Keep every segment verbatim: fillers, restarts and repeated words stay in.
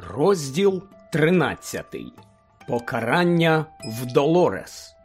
Розділ тринадцятий. Покарання в Долорес.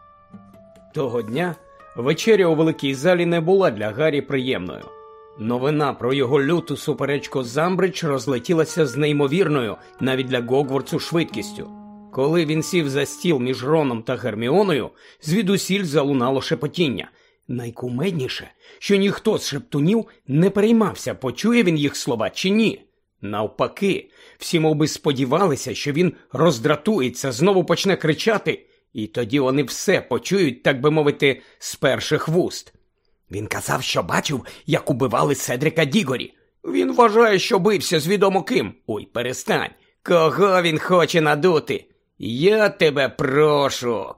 Того дня вечеря у великій залі не була для Гаррі приємною. Новина про його люту суперечку з Амбридж розлетілася з неймовірною, навіть для Гогвартсу, швидкістю. Коли він сів за стіл між Роном та Герміоною, звідусіль залунало шепотіння. Найкумедніше, що ніхто з шептунів не переймався, почує він їх слова чи ні. Навпаки, всі мовби сподівалися, що він роздратується, знову почне кричати, і тоді вони все почують, так би мовити, з перших вуст. Він казав, що бачив, як убивали Седрика Дігорі. Він вважає, що бився з відомо ким. Ой, перестань. Кого він хоче надути? Я тебе прошу.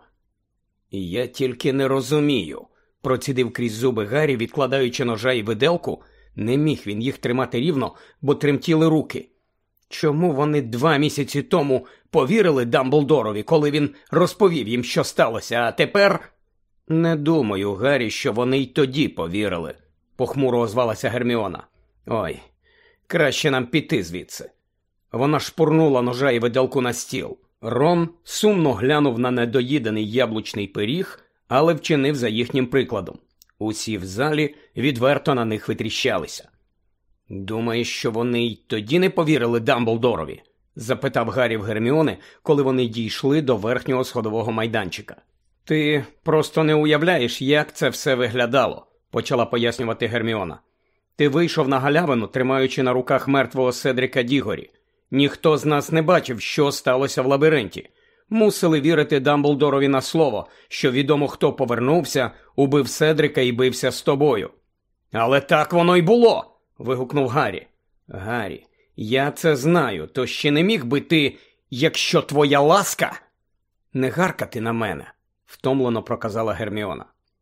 Я тільки не розумію, процідив крізь зуби Гаррі, відкладаючи ножа і виделку. Не міг він їх тримати рівно, бо тремтіли руки. Чому вони два місяці тому повірили Дамблдорові, коли він розповів їм, що сталося, а тепер... Не думаю, Гаррі, що вони й тоді повірили, похмуро озвалася Герміона. Ой, краще нам піти звідси. Вона шпурнула ножа і виделку на стіл. Рон сумно глянув на недоїдений яблучний пиріг, але вчинив за їхнім прикладом. Усі в залі відверто на них витріщалися. «Думаєш, що вони й тоді не повірили Дамблдорові?» – запитав Гаррі в Герміони, коли вони дійшли до верхнього сходового майданчика. «Ти просто не уявляєш, як це все виглядало», – почала пояснювати Герміона. «Ти вийшов на галявину, тримаючи на руках мертвого Седрика Дігорі. Ніхто з нас не бачив, що сталося в лабіринті. Мусили вірити Дамблдорові на слово, що відомо хто повернувся, убив Седрика і бився з тобою». «Але так воно й було!» – вигукнув Гаррі. «Гаррі, я це знаю, то ще не міг би ти, якщо твоя ласка...» «Не гаркати на мене», – втомлено проказала Герміона.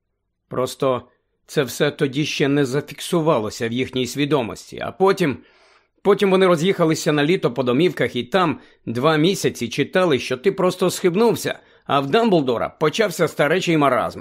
«Просто це все тоді ще не зафіксувалося в їхній свідомості, а потім... Потім вони роз'їхалися на літо по домівках і там два місяці читали, що ти просто схибнувся, а в Дамблдора почався старечий маразм».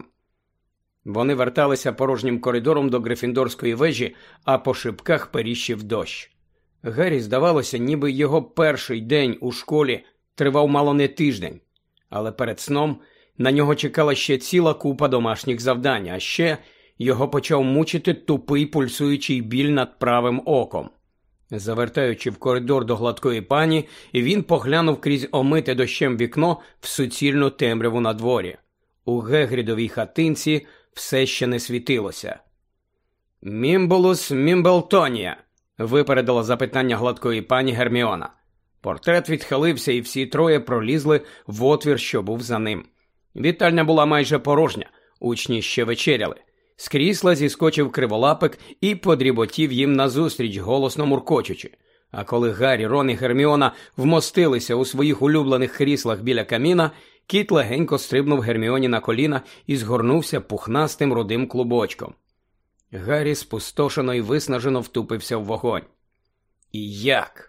Вони верталися порожнім коридором до Грифіндорської вежі, а по шибках періщив дощ. Гаррі здавалося, ніби його перший день у школі тривав мало не тиждень. Але перед сном на нього чекала ще ціла купа домашніх завдань, а ще його почав мучити тупий пульсуючий біль над правим оком. Завертаючи в коридор до гладкої пані, він поглянув крізь омите дощем вікно в суцільну темряву на дворі. У Гегрідовій хатинці все ще не світилося. «Мімбулус Мімблтонія», – випередила запитання гладкої пані Герміона. Портрет відхилився, і всі троє пролізли в отвір, що був за ним. Вітальня була майже порожня, учні ще вечеряли. З крісла зіскочив Криволапик і подріботів їм назустріч, голосно муркочучи. А коли Гаррі, Рон і Герміона вмостилися у своїх улюблених кріслах біля каміна, кіт легенько стрибнув Герміоні на коліна і згорнувся пухнастим рудим клубочком. Гаррі спустошено і виснажено втупився в вогонь. «І як?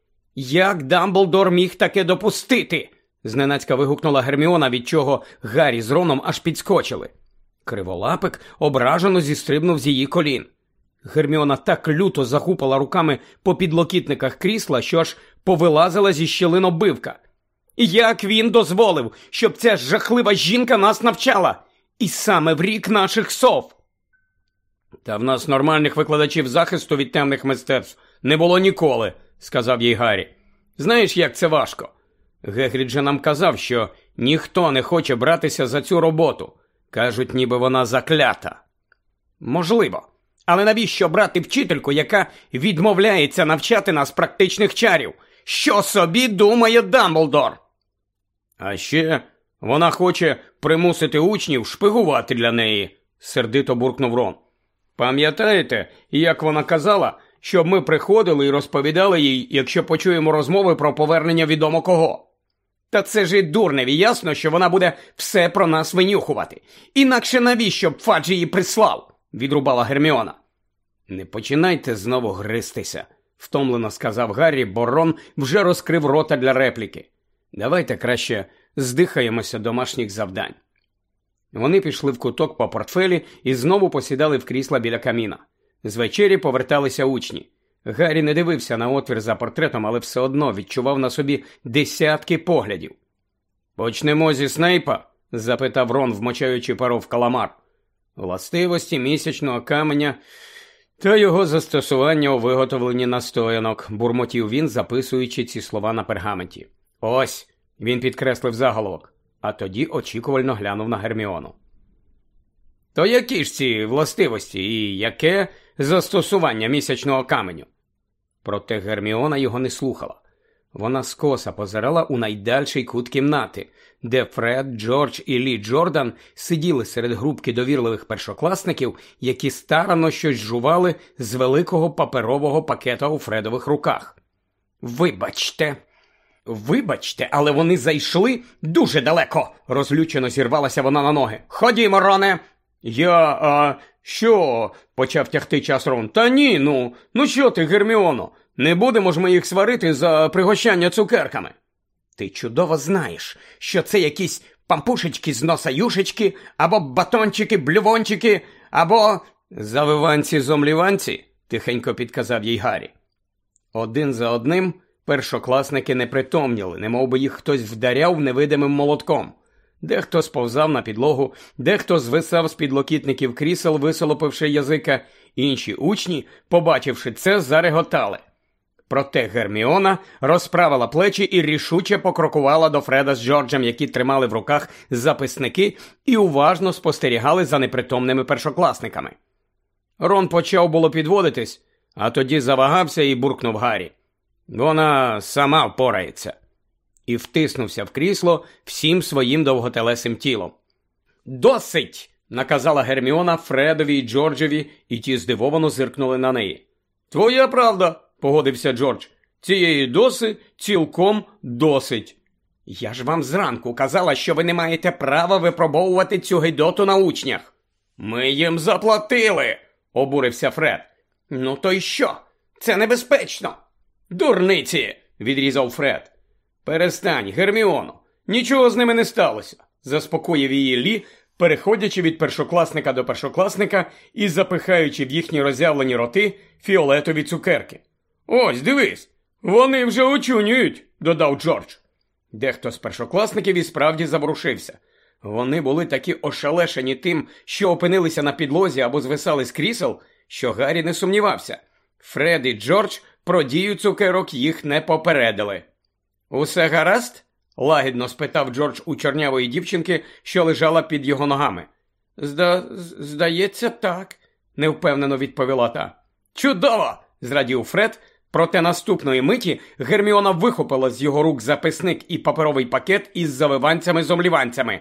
Як Дамблдор міг таке допустити?» – зненацька вигукнула Герміона, від чого Гаррі з Роном аж підскочили. Криволапик ображено зістрибнув з її колін. Герміона так люто захупала руками по підлокітниках крісла, що аж повилазила зі щілин оббивка. «Як він дозволив, щоб ця жахлива жінка нас навчала? І саме в рік наших сов!» «Та в нас нормальних викладачів захисту від темних мистецтв не було ніколи», – сказав їй Гаррі. «Знаєш, як це важко? Гегрід же нам казав, що ніхто не хоче братися за цю роботу. Кажуть, ніби вона заклята». «Можливо. Але навіщо брати вчительку, яка відмовляється навчати нас практичних чарів? Що собі думає Дамблдор?» «А ще вона хоче примусити учнів шпигувати для неї», – сердито буркнув Рон. «Пам'ятаєте, як вона казала, щоб ми приходили і розповідали їй, якщо почуємо розмови про повернення відомо кого?» «Та це ж і дурневі, ясно, що вона буде все про нас винюхувати. Інакше навіщо б Фадж її прислав?» – відрубала Герміона. «Не починайте знову гристися», – втомлено сказав Гаррі, бо Рон вже розкрив рота для репліки. «Давайте краще здихаємося домашніх завдань». Вони пішли в куток по портфелі і знову посідали в крісла біля каміна. З вечері поверталися учні. Гаррі не дивився на отвір за портретом, але все одно відчував на собі десятки поглядів. «Почнемо зі Снейпа?» – запитав Рон, вмочаючи перо в каламар. «Властивості місячного каменя та його застосування у виготовленні настоянок», – бурмотів він, записуючи ці слова на пергаменті. «Ось», – він підкреслив заголовок, а тоді очікувально глянув на Герміону. «То які ж ці властивості і яке застосування місячного каменю?» Проте Герміона його не слухала. Вона скоса позирала у найдальший кут кімнати, де Фред, Джордж і Лі Джордан сиділи серед групки довірливих першокласників, які старанно щось жували з великого паперового пакета у Фредових руках. «Вибачте, вибачте, але вони зайшли дуже далеко!» – розлючено зірвалася вона на ноги. «Ходімо, Роне!» «Я, а, що?» – почав тягти час Рон. «Та ні, ну, ну що ти, Герміоно? Не будемо ж ми їх сварити за пригощання цукерками». «Ти чудово знаєш, що це якісь пампушечки з носа юшечки, або батончики-блювончики, або завиванці-зомліванці», – тихенько підказав їй Гаррі. Один за одним першокласники непритомніли, немов би їх хтось вдаряв невидимим молотком. Дехто сповзав на підлогу, дехто звисав з підлокітників крісел, висолопивши язика. Інші учні, побачивши це, зареготали. Проте Герміона розправила плечі і рішуче покрокувала до Фреда з Джорджем, які тримали в руках записники і уважно спостерігали за непритомними першокласниками. Рон почав було підводитись, а тоді завагався і буркнув Гаррі. «Вона сама впорається». І втиснувся в крісло всім своїм довготелесим тілом. «Досить!» – наказала Герміона Фредові і Джорджеві, і ті здивовано зиркнули на неї. «Твоя правда!» – погодився Джордж. «Цієї доси цілком досить». «Я ж вам зранку казала, що ви не маєте права випробовувати цю гидоту на учнях». «Ми їм заплатили!» – обурився Фред. «Ну то й що? Це небезпечно!» «Дурниці!» – відрізав Фред. «Перестань, Герміоно, нічого з ними не сталося», – заспокоїв її Лі, переходячи від першокласника до першокласника і запихаючи в їхні роззявлені роти фіолетові цукерки. «Ось, дивись, вони вже очунюють», – додав Джордж. Дехто з першокласників і справді заворушився. Вони були такі ошелешені тим, що опинилися на підлозі або звисали з крісел, що Гаррі не сумнівався. Фред і Джордж про дію цукерок їх не попередили. «Усе гаразд?» – лагідно спитав Джордж у чорнявої дівчинки, що лежала під його ногами. «Зда... здається, так», – невпевнено відповіла та. «Чудово!» – зрадів Фред, проте наступної миті Герміона вихопила з його рук записник і паперовий пакет із завиванцями-зомліванцями.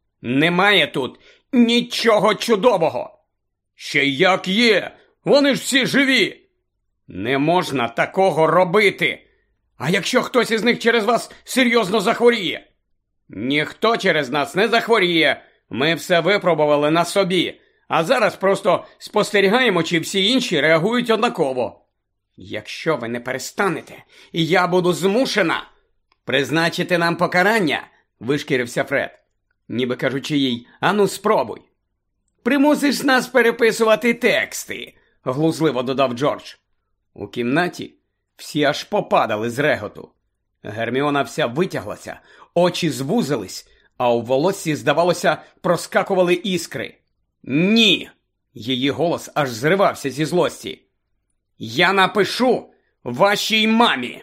«Немає тут нічого чудового!» «Ще як є! Вони ж всі живі!» «Не можна такого робити! А якщо хтось із них через вас серйозно захворіє?» «Ніхто через нас не захворіє. Ми все випробували на собі. А зараз просто спостерігаємо, чи всі інші реагують однаково». «Якщо ви не перестанете, я буду змушена призначити нам покарання», – вишкірився Фред, ніби кажучи їй: «Ану, спробуй». «Примусиш нас переписувати тексти», – глузливо додав Джордж. У кімнаті всі аж попадали з реготу. Герміона вся витяглася, очі звузились, а у волоссі, здавалося, проскакували іскри. «Ні!» – її голос аж зривався зі злості. «Я напишу вашій мамі!»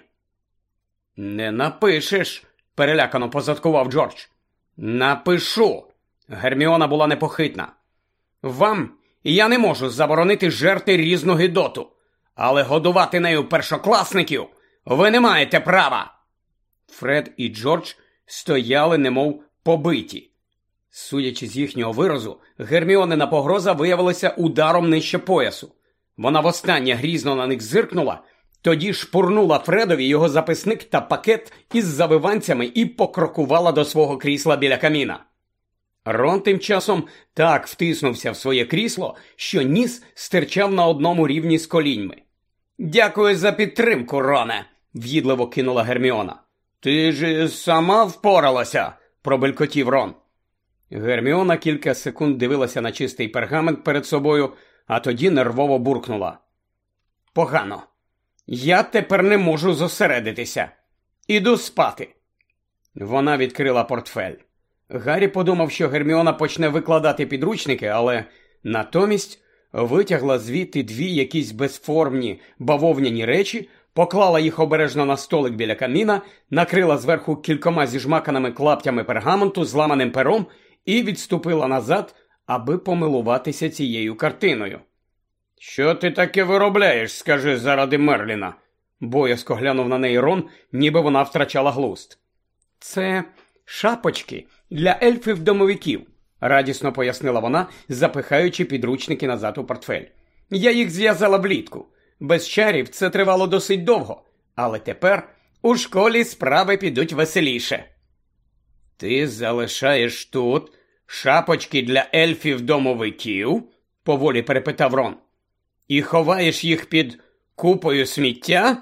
«Не напишеш!» – перелякано позадкував Джордж. «Напишу!» – Герміона була непохитна. «Вам я не можу заборонити жерти різну гидоту, але годувати нею першокласників ви не маєте права!» Фред і Джордж стояли немов побиті. Судячи з їхнього виразу, Герміонина погроза виявилася ударом нижче поясу. Вона востаннє грізно на них зиркнула, тоді шпурнула Фредові його записник та пакет із завиванцями і покрокувала до свого крісла біля каміна. Рон тим часом так втиснувся в своє крісло, що ніс стирчав на одному рівні з коліньми. «Дякую за підтримку, Роне!» – в'їдливо кинула Герміона. «Ти ж сама впоралася!» – пробелькотів Рон. Герміона кілька секунд дивилася на чистий пергамент перед собою, а тоді нервово буркнула. «Погано. Я тепер не можу зосередитися. Іду спати. Вона відкрила портфель. Гаррі подумав, що Герміона почне викладати підручники, але натомість витягла звідти дві якісь безформні бавовняні речі, поклала їх обережно на столик біля каміна, накрила зверху кількома зіжмаканими клаптями пергаменту, зламаним пером і відступила назад, аби помилуватися цією картиною. «Що ти таке виробляєш, скажи, заради Мерліна?» Боязко глянув на неї Рон, ніби вона втрачала глузд. «Це шапочки для ельфів-домовиків», – радісно пояснила вона, запихаючи підручники назад у портфель. «Я їх зв'язала влітку. Без чарів це тривало досить довго, але тепер у школі справи підуть веселіше». «Ти залишаєш тут шапочки для ельфів-домовиків?» – поволі перепитав Рон. «І ховаєш їх під купою сміття?»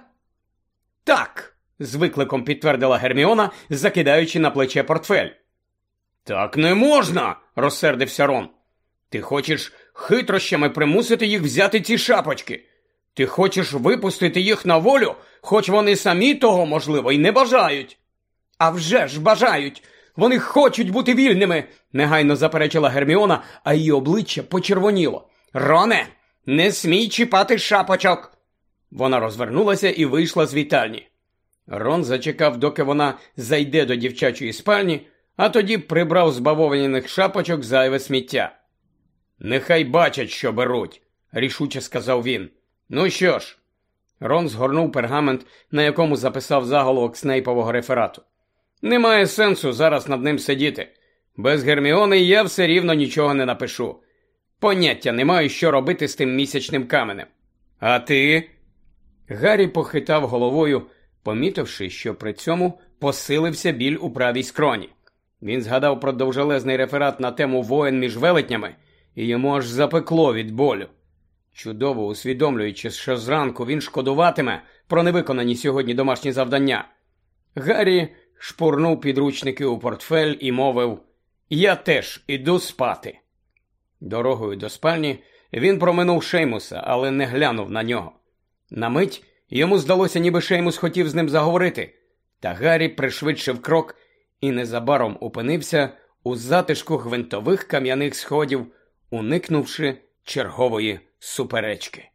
«Так», – з викликом підтвердила Герміона, закидаючи на плече портфель. «Так не можна!» – розсердився Рон. «Ти хочеш хитрощами примусити їх взяти ці шапочки. Ти хочеш випустити їх на волю, хоч вони самі того, можливо, й не бажають». «А вже ж бажають! Вони хочуть бути вільними!» – негайно заперечила Герміона, а її обличчя почервоніло. «Роне, не смій чіпати шапочок!» Вона розвернулася і вийшла з вітальні. Рон зачекав, доки вона зайде до дівчачої спальні, а тоді прибрав з бавовняних шапочок зайве сміття. «Нехай бачать, що беруть», – рішуче сказав він. «Ну що ж?» Рон згорнув пергамент, на якому записав заголовок Снейпового реферату. «Немає сенсу зараз над ним сидіти. Без Герміони я все рівно нічого не напишу. Поняття не маю, що робити з тим місячним каменем. А ти?» Гаррі похитав головою, помітивши, що при цьому посилився біль у правій скроні. Він згадав про довжелезний реферат на тему воєн між велетнями, і йому аж запекло від болю. Чудово усвідомлюючи, що зранку він шкодуватиме про невиконані сьогодні домашні завдання, Гаррі шпурнув підручники у портфель і мовив: «Я теж іду спати». Дорогою до спальні він проминув Шеймуса, але не глянув на нього. На мить йому здалося, ніби Шеймус хотів з ним заговорити, та Гаррі пришвидшив крок і незабаром опинився у затишку гвинтових кам'яних сходів, уникнувши чергової суперечки.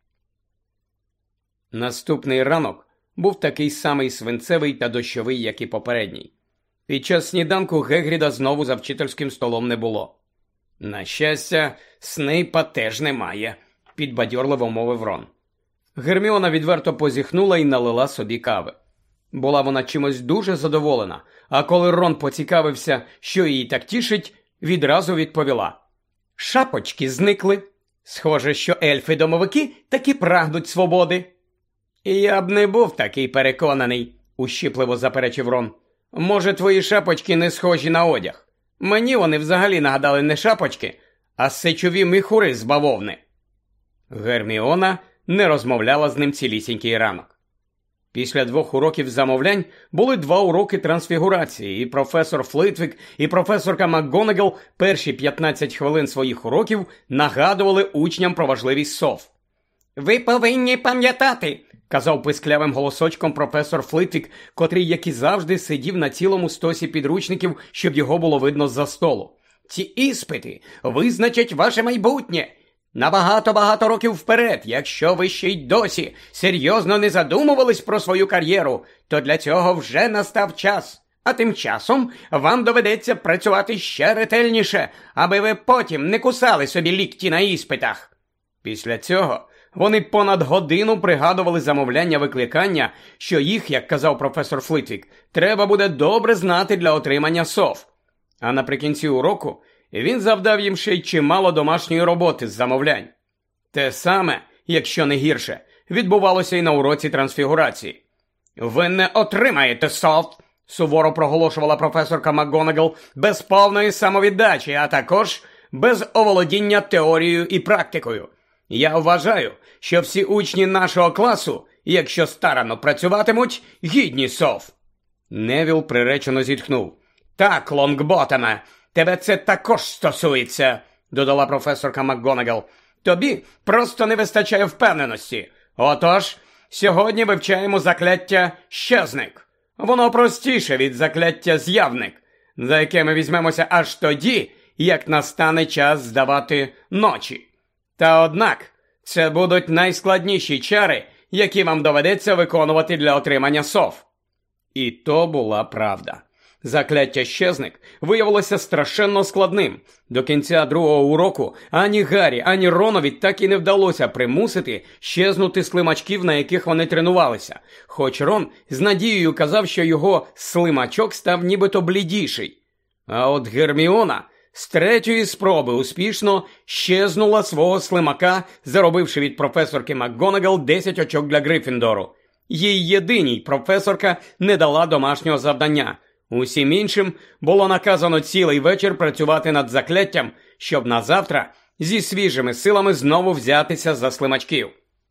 Наступний ранок був такий самий свинцевий та дощовий, як і попередній. Під час сніданку Гегріда знову за вчительським столом не було. «На щастя, Снейпа теж немає», – підбадьорливо мовив Рон. Герміона відверто позіхнула і налила собі кави. Була вона чимось дуже задоволена, а коли Рон поцікавився, що її так тішить, відразу відповіла: «Шапочки зникли. Схоже, що ельфи-домовики таки прагнуть свободи». «Я б не був такий переконаний», – ущіпливо заперечив Рон. «Може, твої шапочки не схожі на одяг? Мені вони взагалі нагадали не шапочки, а сечові міхури з бавовни». Герміона не розмовляла з ним цілісінький ранок. Після двох уроків замовлянь були два уроки трансфігурації, і професор Флитвік, і професорка МакГонагал перші п'ятнадцять хвилин своїх уроків нагадували учням про важливість сов. «Ви повинні пам'ятати», – казав писклявим голосочком професор Флитвік, котрий, як і завжди, сидів на цілому стосі підручників, щоб його було видно з-за столу. «Ці іспити визначать ваше майбутнє. На багато-багато років вперед, якщо ви ще й досі серйозно не задумувались про свою кар'єру, то для цього вже настав час. А тим часом вам доведеться працювати ще ретельніше, аби ви потім не кусали собі лікті на іспитах». Після цього вони понад годину пригадували замовляння викликання, що їх, як казав професор Флитвік, треба буде добре знати для отримання сов. А наприкінці уроку він завдав їм ще й чимало домашньої роботи з замовлянь. Те саме, якщо не гірше, відбувалося і на уроці трансфігурації. «Ви не отримаєте сов», – суворо проголошувала професорка МакГонагал, «без повної самовіддачі, а також без оволодіння теорією і практикою. Я вважаю, що всі учні нашого класу, якщо старанно працюватимуть, гідні сов». Невіл приречено зітхнув. «Так, Лонгботеме, тебе це також стосується», – додала професорка МакГонагал. «Тобі просто не вистачає впевненості. Отож, сьогодні вивчаємо закляття «Щезник». Воно простіше від закляття «З'явник», за яке ми візьмемося аж тоді, як настане час здавати ночі. Та однак, це будуть найскладніші чари, які вам доведеться виконувати для отримання сов. І то була правда. Закляття «Щезник» виявилося страшенно складним. До кінця другого уроку ані Гаррі, ані Ронові так і не вдалося примусити щезнути слимачків, на яких вони тренувалися. Хоч Рон з надією казав, що його слимачок став нібито блідіший. А от Герміона з третьої спроби успішно щезнула свого слимака, заробивши від професорки МакГонагал десять очок для Гриффіндору. Їй єдиній професорка не дала домашнього завдання. Усім іншим було наказано цілий вечір працювати над закляттям, щоб назавтра зі свіжими силами знову взятися за слимачків.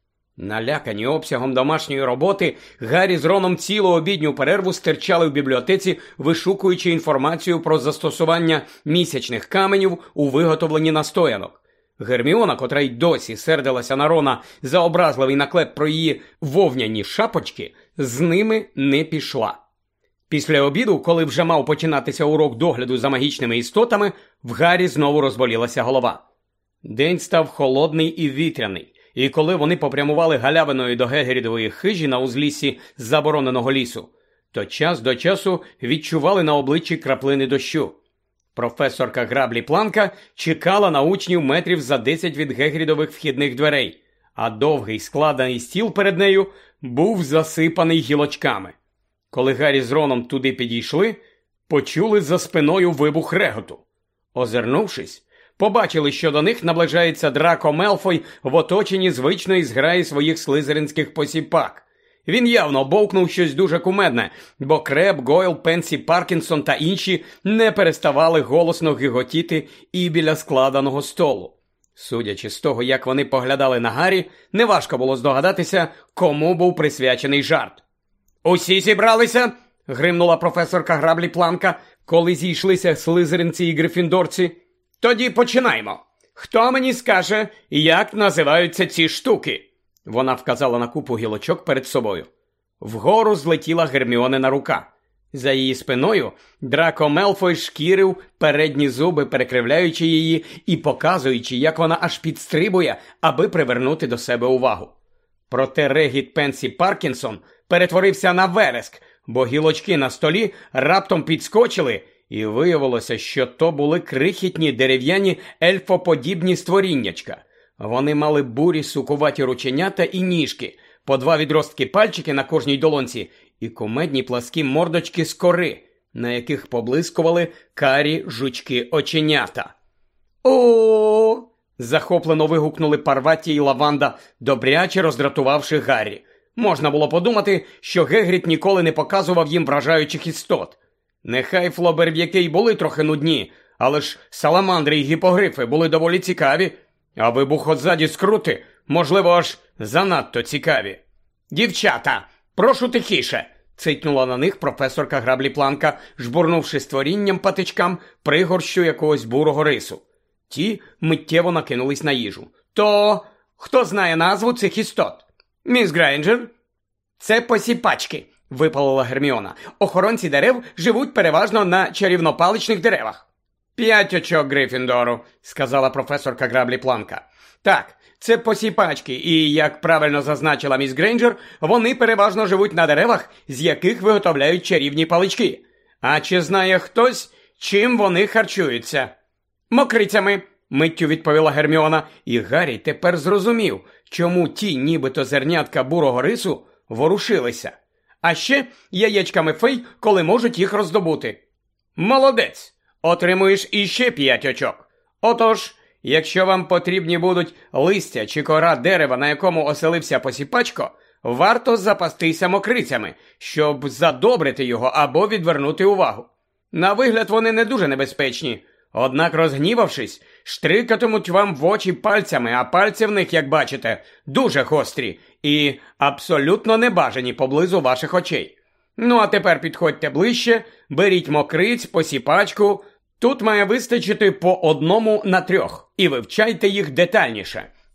Налякані обсягом домашньої роботи, Гаррі з Роном цілу обідню перерву стирчали в бібліотеці, вишукуючи інформацію про застосування місячних каменів у виготовленні настоянок. Герміона, котра й досі сердилася на Рона за образливий наклеп про її вовняні шапочки, з ними не пішла. Після обіду, коли вже мав починатися урок догляду за магічними істотами, в Гаррі знову розболілася голова. День став холодний і вітряний, і коли вони попрямували галявиною до Гегрідової хижі на узліссі забороненого лісу, то час до часу відчували на обличчі краплини дощу. Професорка Граблі-Планка чекала на учнів метрів за десять від Гегрідових вхідних дверей, а довгий складений стіл перед нею був засипаний гілочками. Коли Гаррі з Роном туди підійшли, почули за спиною вибух реготу. Озирнувшись, побачили, що до них наближається Драко Мелфой в оточенні звичної зграї своїх слизеринських посіпак. Він явно бовкнув щось дуже кумедне, бо Креб, Гойл, Пенсі, Паркінсон та інші не переставали голосно гиготіти і біля складеного столу. Судячи з того, як вони поглядали на Гаррі, неважко було здогадатися, кому був присвячений жарт. «Усі зібралися?» – гримнула професорка Граблі-Планка, коли зійшлися слизеринці і грифіндорці. «Тоді починаємо. Хто мені скаже, як називаються ці штуки?» Вона вказала на купу гілочок перед собою. Вгору злетіла Герміонина рука. За її спиною Драко Мелфой шкірив передні зуби, перекривляючи її і показуючи, як вона аж підстрибує, аби привернути до себе увагу. Проте регіт Пенсі Паркінсон перетворився на вереск, бо гілочки на столі раптом підскочили, і виявилося, що то були крихітні дерев'яні ельфоподібні створіннячка. Вони мали бурі сукуваті рученята і ніжки, по два відростки пальчики на кожній долонці і кумедні пласкі мордочки з кори, на яких поблискували карі жучки оченята. «О!» – захоплено вигукнули Парваті і Лаванда, добряче роздратувавши Гаррі. Можна було подумати, що Гегрід ніколи не показував їм вражаючих істот. Нехай флоберв'яки й були трохи нудні, але ж саламандри й гіпогрифи були доволі цікаві, а вибухозаді скрути, можливо, аж занадто цікаві. «Дівчата, прошу тихіше!» – цитнула на них професорка Граблі-Планка, жбурнувши створінням патичкам пригорщу якогось бурого рису. Ті миттєво накинулись на їжу. «То хто знає назву цих істот?» «Міс Грейнджер?» «Це посіпачки», – випалила Герміона. «Охоронці дерев живуть переважно на чарівнопаличних деревах». «П'ять очок Грифіндору», – сказала професорка Граблі-Планка. «Так, це посіпачки, і, як правильно зазначила міс Грейнджер, вони переважно живуть на деревах, з яких виготовляють чарівні палички. А чи знає хтось, чим вони харчуються?» «Мокрицями», – миттю відповіла Герміона, і Гаррі тепер зрозумів, чому ті нібито зернятка бурого рису ворушилися. «А ще яєчками фей, коли можуть їх роздобути». «Молодець! Отримуєш іще п'ять очок. Отож, якщо вам потрібні будуть листя чи кора дерева, на якому оселився посіпачко, варто запастися мокрицями, щоб задобрити його або відвернути увагу. На вигляд вони не дуже небезпечні, однак розгнівавшись, штрикатимуть вам в очі пальцями, а пальці в них, як бачите, дуже гострі і абсолютно небажані поблизу ваших очей. Ну а тепер підходьте ближче, беріть мокриць, посіпачку. Тут має вистачити по одному на трьох, і вивчайте їх детальніше.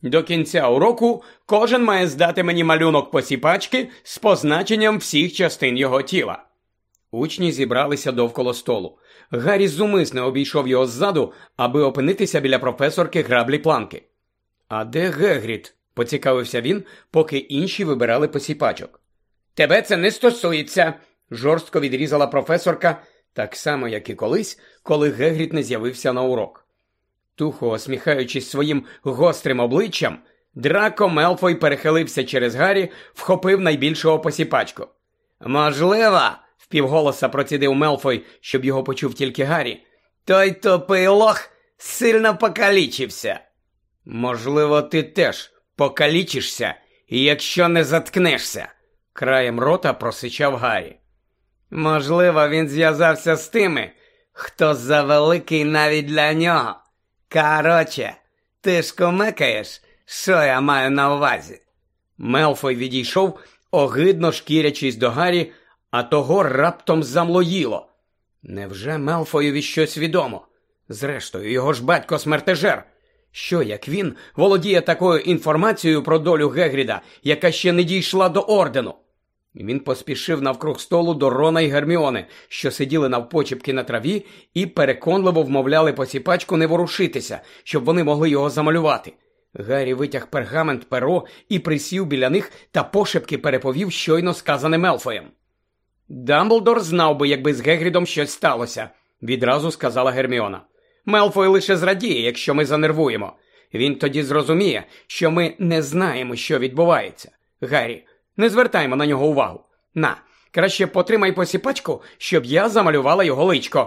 До кінця уроку кожен має здати мені малюнок посіпачки з позначенням всіх частин його тіла. Учні зібралися довкола столу. Гаррі зумисне обійшов його ззаду, аби опинитися біля професорки Граблі-Планки. «А де Гегрід?» – поцікавився він, поки інші вибирали посіпачок. «Тебе це не стосується!» – жорстко відрізала професорка, так само, як і колись, коли Гегрід не з'явився на урок. Тухо усміхаючись своїм гострим обличчям, Драко Мелфой перехилився через Гаррі, вхопив найбільшого посіпачку. «Можливо!» – впівголоса процідив Мелфой, щоб його почув тільки Гаррі. «Той тупий лох сильно покалічився!» «Можливо, ти теж покалічишся, якщо не заткнешся!» – краєм рота просичав Гаррі. «Можливо, він зв'язався з тими, хто завеликий навіть для нього. Короче, ти ж кумекаєш, що я маю на увазі?» Мелфой відійшов, огидно шкірячись до Гаррі, а того раптом замлоїло. Невже Мелфоєві щось відомо? Зрештою, його ж батько смертежер. Що, як він володіє такою інформацією про долю Гегріда, яка ще не дійшла до ордену? Він поспішив навкруг столу до Рона й Герміони, що сиділи навпочіпки на траві і переконливо вмовляли посіпачку не ворушитися, щоб вони могли його замалювати. Гаррі витяг пергамент, перо і присів біля них та пошепки переповів щойно сказане Мелфоєм. «Дамблдор знав би, якби з Гегрідом щось сталося», – відразу сказала Герміона. «Мелфой лише зрадіє, якщо ми занервуємо. Він тоді зрозуміє, що ми не знаємо, що відбувається. Гаррі, не звертаймо на нього увагу. На, краще потримай посіпачку, щоб я замалювала його личко».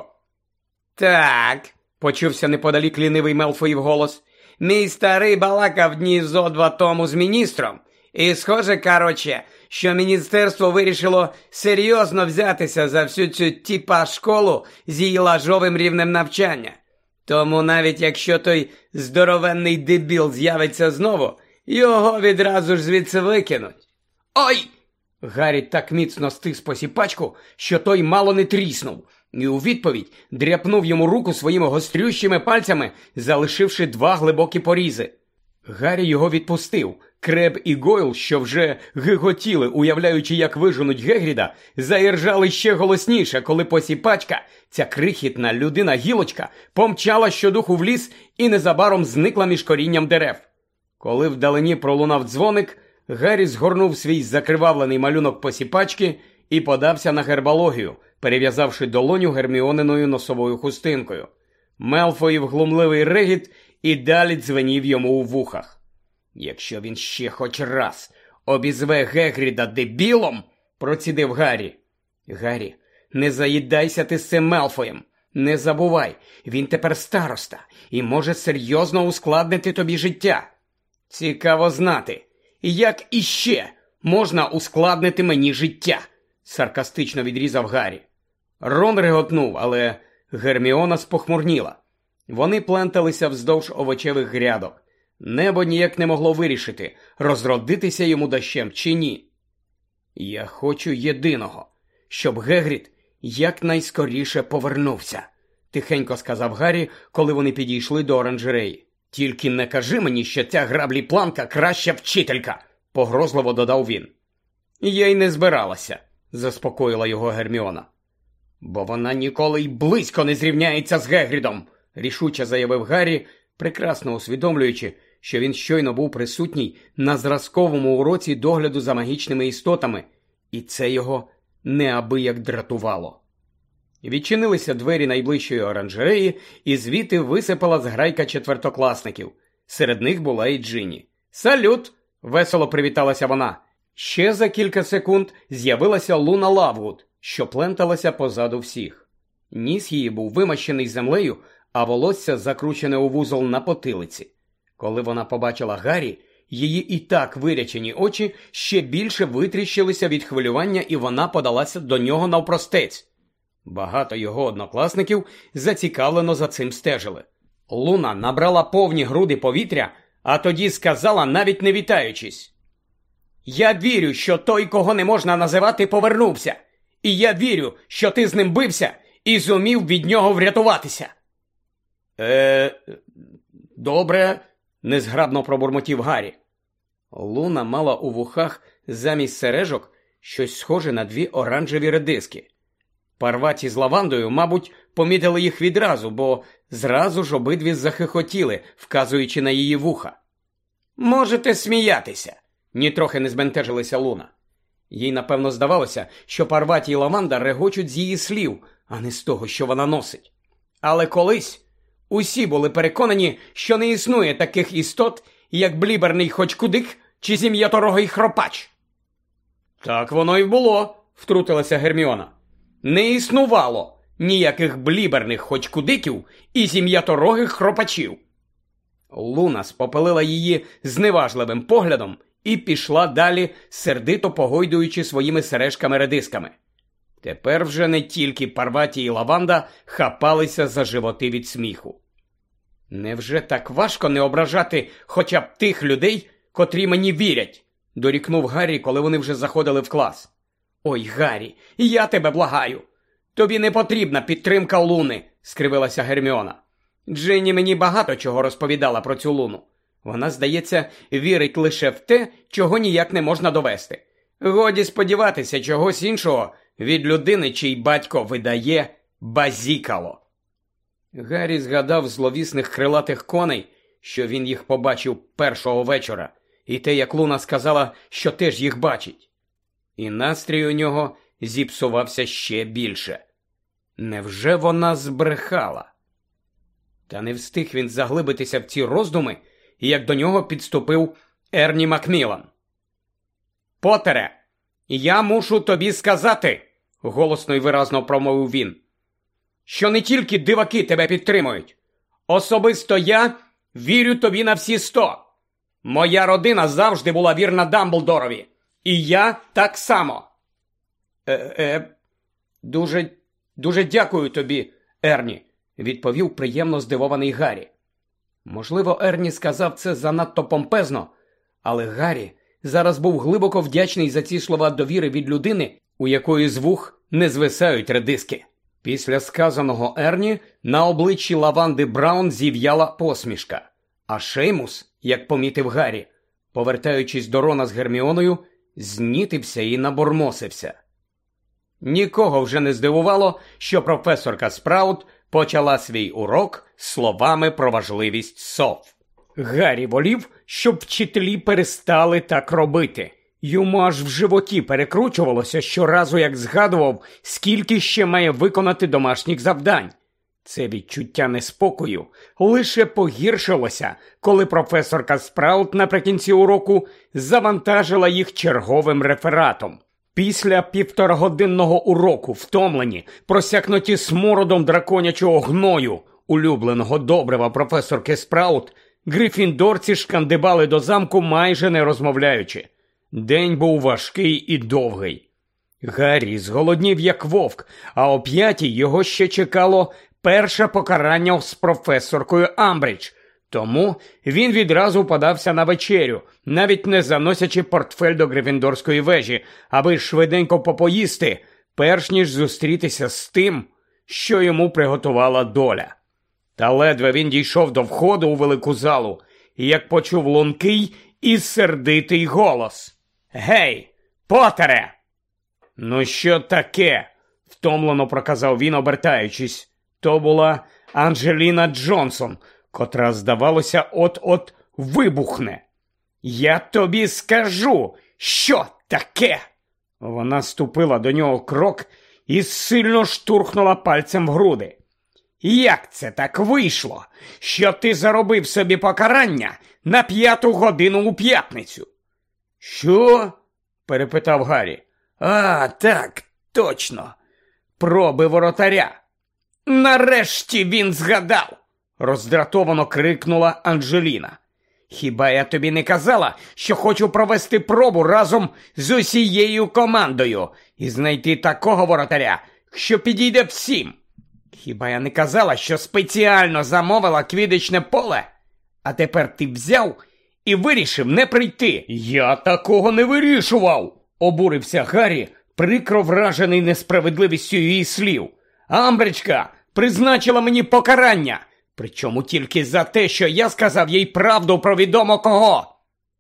«Так», – почувся неподалік лінивий Мелфоїв голос. «Мій старий балакав дні зо два тому з міністром. І схоже, короче, що міністерство вирішило серйозно взятися за всю цю тіпа школу з її лажовим рівнем навчання. Тому навіть якщо той здоровенний дебіл з'явиться знову, його відразу ж звідси викинуть». «Ой!» Гаррі так міцно стис посіпачку, що той мало не тріснув, і у відповідь дряпнув йому руку своїми гострющими пальцями, залишивши два глибокі порізи. Гаррі його відпустив. Креб і Гойл, що вже гиготіли, уявляючи, як виженуть Гегріда, заіржали ще голосніше, коли посіпачка, ця крихітна людина-гілочка, помчала щодуху в ліс і незабаром зникла між корінням дерев. Коли вдалині пролунав дзвоник, Гаррі згорнув свій закривавлений малюнок посіпачки і подався на гербологію, перев'язавши долоню Герміониною носовою хустинкою. Мелфоїв глумливий регіт і далі дзвенів йому у вухах. «Якщо він ще хоч раз обізве Гегріда дебілом», – процідив Гаррі. «Гаррі, не заїдайся ти з цим Мелфоєм. Не забувай, він тепер староста і може серйозно ускладнити тобі життя. Цікаво знати, як іще можна ускладнити мені життя», – саркастично відрізав Гаррі. Рон реготнув, але Герміона спохмурніла. Вони пленталися вздовж овочевих грядок. Небо ніяк не могло вирішити, розродитися йому дощем чи ні. «Я хочу єдиного, щоб Гегрід якнайскоріше повернувся», – тихенько сказав Гаррі, коли вони підійшли до оранжереї. «Тільки не кажи мені, що ця Граблі-Планка краща вчителька», – погрозливо додав він. «Я й не збиралася», – заспокоїла його Герміона. «Бо вона ніколи й близько не зрівняється з Гегрідом», – рішуче заявив Гаррі, прекрасно усвідомлюючи, що він щойно був присутній на зразковому уроці догляду за магічними істотами, і це його неабияк дратувало. Відчинилися двері найближчої оранжереї, і звідти висипала зграйка четвертокласників. Серед них була і Джинні. «Салют!» – весело привіталася вона. Ще за кілька секунд з'явилася Луна Лавгуд, що пленталася позаду всіх. Ніс її був вимащений землею, а волосся закручене у вузол на потилиці. Коли вона побачила Гаррі, її і так вирячені очі ще більше витріщилися від хвилювання, і вона подалася до нього навпростець. Багато його однокласників зацікавлено за цим стежили. Луна набрала повні груди повітря, а тоді сказала, навіть не вітаючись: «Я вірю, що той, кого не можна називати, повернувся. І я вірю, що ти з ним бився і зумів від нього врятуватися». Е, добре, незграбно пробурмотів Гаррі. Луна мала у вухах замість сережок щось схоже на дві оранжеві редиски. Парваті з Лавандою, мабуть, помітили їх відразу, бо зразу ж обидві захихотіли, вказуючи на її вуха. «Можете сміятися», – нітрохи не збентежилася Луна. Їй, напевно, здавалося, що Парваті і Лаванда регочуть з її слів, а не з того, що вона носить. Але колись усі були переконані, що не існує таких істот, як бліберний Хочкудик чи зім'яторогий Хропач. «Так воно й було», – втрутилася Герміона. «Не існувало ніяких бліберних Хочкудиків і зім'яторогих Хропачів». Луна спопелила її зневажливим поглядом і пішла далі, сердито погойдуючи своїми сережками-редисками. Тепер вже не тільки Парваті і Лаванда хапалися за животи від сміху. «Невже так важко не ображати хоча б тих людей, котрі мені вірять?» – дорікнув Гаррі, коли вони вже заходили в клас. «Ой, Гаррі, я тебе благаю! Тобі не потрібна підтримка Луни!» – скривилася Герміона. «Джинні мені багато чого розповідала про цю Луну. Вона, здається, вірить лише в те, чого ніяк не можна довести. Годі сподіватися чогось іншого від людини, чий батько видає базікало». Гаррі згадав зловісних крилатих коней, що він їх побачив першого вечора, і те, як Луна сказала, що теж їх бачить. І настрій у нього зіпсувався ще більше. Невже вона збрехала? Та не встиг він заглибитися в ці роздуми, як до нього підступив Ерні Макмілан. «Потере, я мушу тобі сказати», – голосно й виразно промовив він, «що не тільки диваки тебе підтримують. Особисто я вірю тобі на всі сто. Моя родина завжди була вірна Дамблдорові. І я так само». Е, е, дуже, дуже дякую тобі, Ерні, відповів приємно здивований Гаррі. Можливо, Ерні сказав це занадто помпезно, але Гаррі зараз був глибоко вдячний за ці слова довіри від людини, у якої з вух не звисають редиски. Після сказаного Ерні на обличчі Лаванди Браун зів'яла посмішка, а Шеймус, як помітив Гаррі, повертаючись до Рона з Герміоною, знітився і набормосився. Нікого вже не здивувало, що професорка Спраут почала свій урок словами про важливість сов. Гаррі волів, щоб вчителі перестали так робити. Йому аж в животі перекручувалося щоразу, як згадував, скільки ще має виконати домашніх завдань. Це відчуття неспокою лише погіршилося, коли професорка Спраут наприкінці уроку завантажила їх черговим рефератом. Після півторагодинного уроку, втомлені, просякнуті смородом драконячого гною, улюбленого добрива професорки Спраут, грифіндорці шкандибали до замку майже не розмовляючи. День був важкий і довгий. Гаррі зголоднів як вовк, а о п'ятій його ще чекало перше покарання з професоркою Амбридж. Тому він відразу подався на вечерю, навіть не заносячи портфель до Грифіндорської вежі, аби швиденько попоїсти, перш ніж зустрітися з тим, що йому приготувала доля. Та ледве він дійшов до входу у велику залу, як почув лункий і сердитий голос. «Гей, Потере!» «Ну що таке?» – втомлено проказав він, обертаючись. То була Анджеліна Джонсон, котра, здавалося, от-от вибухне. «Я тобі скажу, що таке!» Вона ступила до нього крок і сильно штурхнула пальцем в груди. «Як це так вийшло, що ти заробив собі покарання на п'яту годину у п'ятницю?» «Що?» – перепитав Гаррі. «А, так, точно. Проби воротаря». «Нарешті він згадав!» – роздратовано крикнула Анджеліна. «Хіба я тобі не казала, що хочу провести пробу разом з усією командою і знайти такого воротаря, що підійде всім? Хіба я не казала, що спеціально замовила квідичне поле? А тепер ти взяв і вирішив не прийти». «Я такого не вирішував!» – обурився Гаррі, прикро вражений несправедливістю її слів. «Амбричка призначила мені покарання. Причому тільки за те, що я сказав їй правду про відомо кого.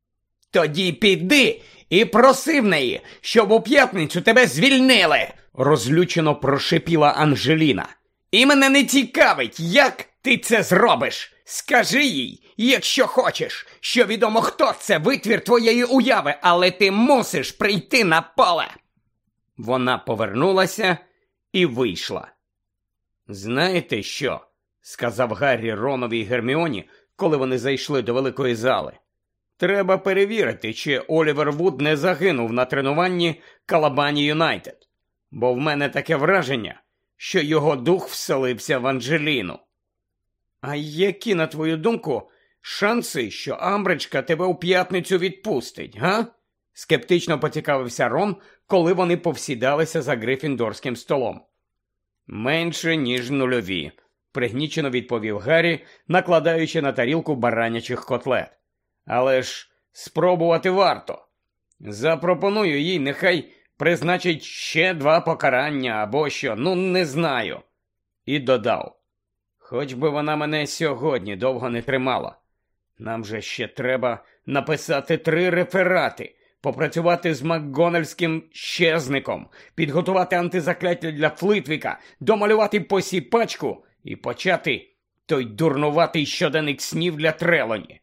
Тоді піди і проси в неї, щоб у п'ятницю тебе звільнили, розлючено прошипіла Анжеліна. І мене не цікавить, як ти це зробиш. Скажи їй, якщо хочеш, що відомо хто це, витвір твоєї уяви, але ти мусиш прийти на поле. Вона повернулася і вийшла. Знаєте що? Сказав Гаррі Ронові й Герміоні, коли вони зайшли до великої зали. Треба перевірити, чи Олівер Вуд не загинув на тренуванні Калабані Юнайтед. Бо в мене таке враження, що його дух вселився в Анжеліну. А які, на твою думку, шанси, що Амбриджка тебе у п'ятницю відпустить, га? Скептично поцікавився Рон, коли вони повсідалися за грифіндорським столом. Менше, ніж нульові, пригнічено відповів Гаррі, накладаючи на тарілку баранячих котлет. Але ж спробувати варто. Запропоную їй, нехай призначить ще два покарання або що, ну не знаю. І додав. Хоч би вона мене сьогодні довго не тримала. Нам же ще треба написати три реферати, попрацювати з МакГональським щезником, підготувати антизакляття для Флитвіка, домалювати посіпачку і почати той дурнуватий щоденник снів для Трелоні.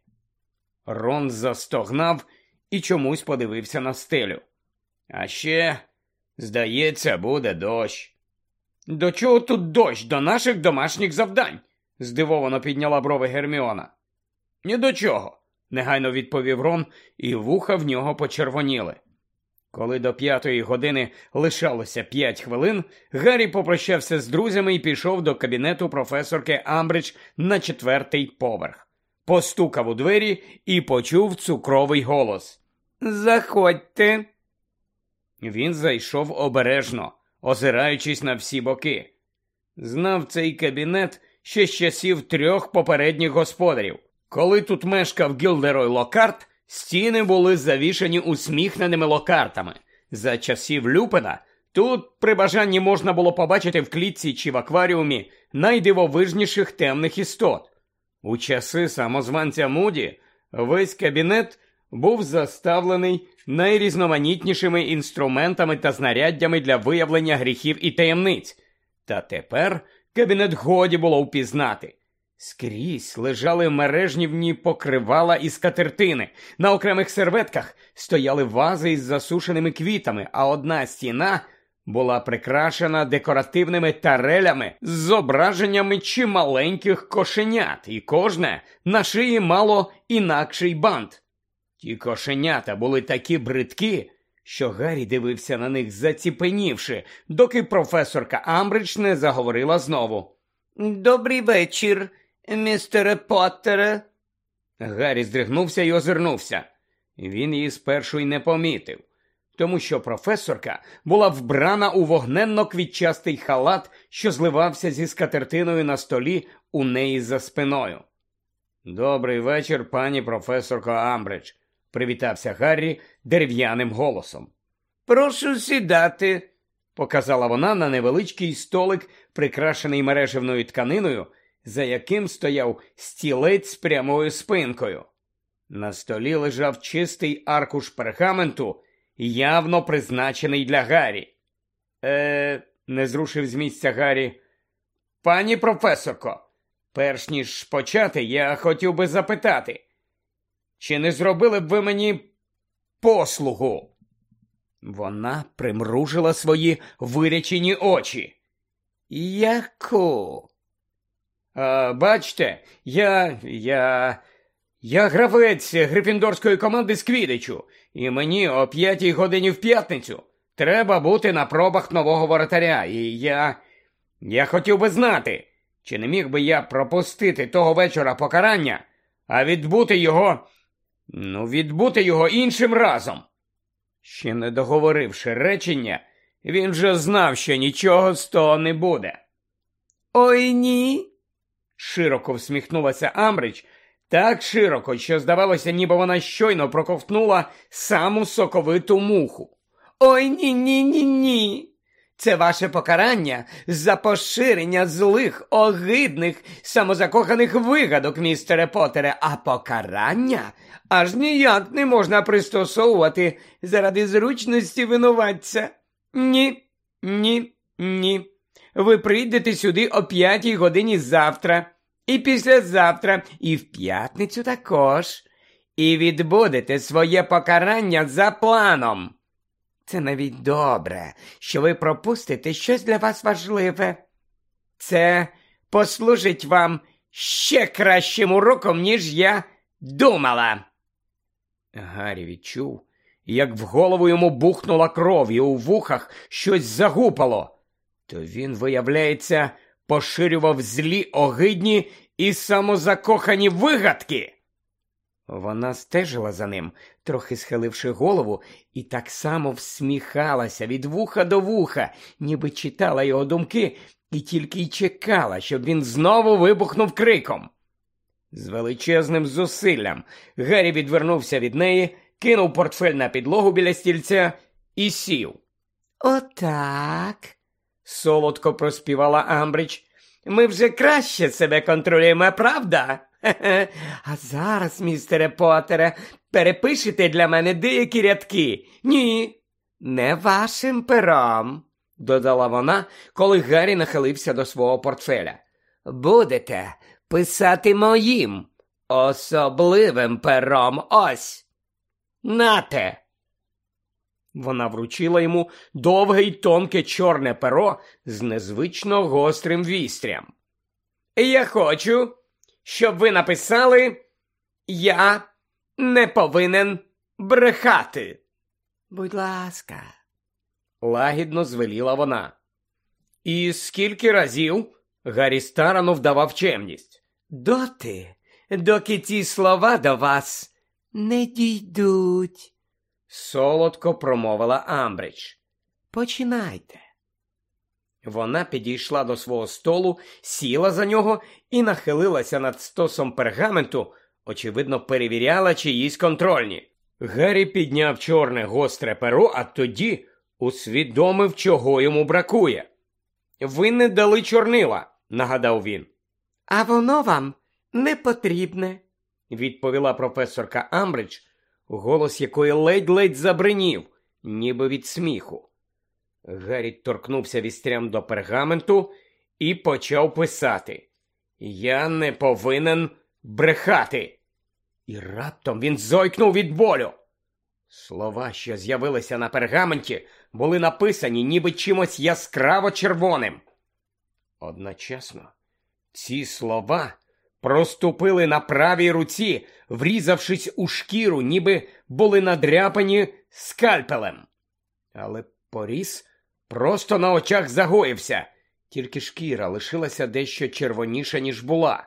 Рон застогнав і чомусь подивився на стелю. А ще, здається, буде дощ. До чого тут дощ? До наших домашніх завдань? Здивовано підняла брови Герміона. Ні до чого, негайно відповів Рон, і вуха в нього почервоніли. Коли до п'ятої години лишалося п'ять хвилин, Гаррі попрощався з друзями і пішов до кабінету професорки Амбридж на четвертий поверх. Постукав у двері і почув цукровий голос. «Заходьте!» Він зайшов обережно, озираючись на всі боки. Знав цей кабінет ще з часів трьох попередніх господарів. Коли тут мешкав Гілдерой Локарт, стіни були завішані усміхненими локартами. За часів Люпена тут при бажанні можна було побачити в клітці чи в акваріумі найдивовижніших темних істот. У часи самозванця Муді весь кабінет був заставлений найрізноманітнішими інструментами та знаряддями для виявлення гріхів і таємниць. Та тепер кабінет годі було впізнати. Скрізь лежали мережнівні покривала і скатертини. На окремих серветках стояли вази із засушеними квітами, а одна стіна була прикрашена декоративними тарелями з зображеннями чималеньких кошенят, і кожне на шиї мало інакший бант. Ті кошенята були такі бридкі, що Гаррі дивився на них заціпенівши, доки професорка Амбридж не заговорила знову. «Добрий вечір, містере Поттере». Гаррі здригнувся і озирнувся. Він її спершу й не помітив, тому що професорка була вбрана у вогненно-квітчастий халат, що зливався зі скатертиною на столі у неї за спиною. «Добрий вечір, пані професорко Амбридж», – привітався Гаррі дерев'яним голосом. «Прошу сідати», – показала вона на невеличкий столик, прикрашений мережевною тканиною, за яким стояв стілець з прямою спинкою. На столі лежав чистий аркуш пергаменту, явно призначений для Гаррі. Е, не зрушив з місця Гаррі. «Пані професорко, перш ніж почати, я хотів би запитати, чи не зробили б ви мені послугу?» Вона примружила свої вирячені очі. «Яку?» А, «Бачте, я... я... я гравець грифіндорської команди з Квіддичу, і мені о п'ятій годині в п'ятницю треба бути на пробах нового воротаря, і я... я хотів би знати, чи не міг би я пропустити того вечора покарання, а відбути його... ну, відбути його іншим разом». Ще не договоривши речення, він вже знав, що нічого з того не буде. «Ой, ні!» Широко всміхнулася Амбридж, так широко, що здавалося, ніби вона щойно проковтнула саму соковиту муху. «Ой, ні-ні-ні-ні! Це ваше покарання за поширення злих, огидних, самозакоханих вигадок, містере Поттере. А покарання аж ніяк не можна пристосовувати заради зручності винуватця. Ні, ні, ні. Ви прийдете сюди о п'ятій годині завтра, і післязавтра, і в п'ятницю також, і відбудете своє покарання за планом. Це навіть добре, що ви пропустите щось для вас важливе. Це послужить вам ще кращим уроком, ніж я думала. Гаррі відчув, як в голову йому бухнула кров і у вухах щось загупало. То він, виявляється, поширював злі, огидні і самозакохані вигадки. Вона стежила за ним, трохи схиливши голову, і так само всміхалася від вуха до вуха, ніби читала його думки і тільки й чекала, щоб він знову вибухнув криком. З величезним зусиллям Гаррі відвернувся від неї, кинув портфель на підлогу біля стільця і сів. «Отак», – солодко проспівала Амбридж, – «ми вже краще себе контролюємо, правда? Хе-хе. А зараз, містере Поттере, перепишете для мене деякі рядки. Ні, не вашим пером», – додала вона, коли Гаррі нахилився до свого портфеля. «Будете писати моїм особливим пером. Ось. Нате». Вона вручила йому довге й тонке чорне перо з незвично гострим вістрям. «Я хочу, щоб ви написали «Я не повинен брехати». «Будь ласка», – лагідно звеліла вона. «І скільки разів?» – Гаррі старано вдавав чемність. «Доти, доки ці слова до вас не дійдуть», – солодко промовила Амбридж. «Починайте». Вона підійшла до свого столу, сіла за нього і нахилилася над стосом пергаменту, очевидно, перевіряла чиїсь контрольні. Гаррі підняв чорне гостре перо, а тоді усвідомив, чого йому бракує. «Ви не дали чорнила», – нагадав він. «А воно вам не потрібне», – відповіла професорка Амбридж, голос якої ледь-ледь забринів, ніби від сміху. Гаррі торкнувся вістрям до пергаменту і почав писати. «Я не повинен брехати». І раптом він зойкнув від болю. Слова, що з'явилися на пергаменті, були написані ніби чимось яскраво червоним. Одночасно ці слова проступили на правій руці, врізавшись у шкіру, ніби були надряпані скальпелем. Але поріз просто на очах загоївся, тільки шкіра лишилася дещо червоніша, ніж була.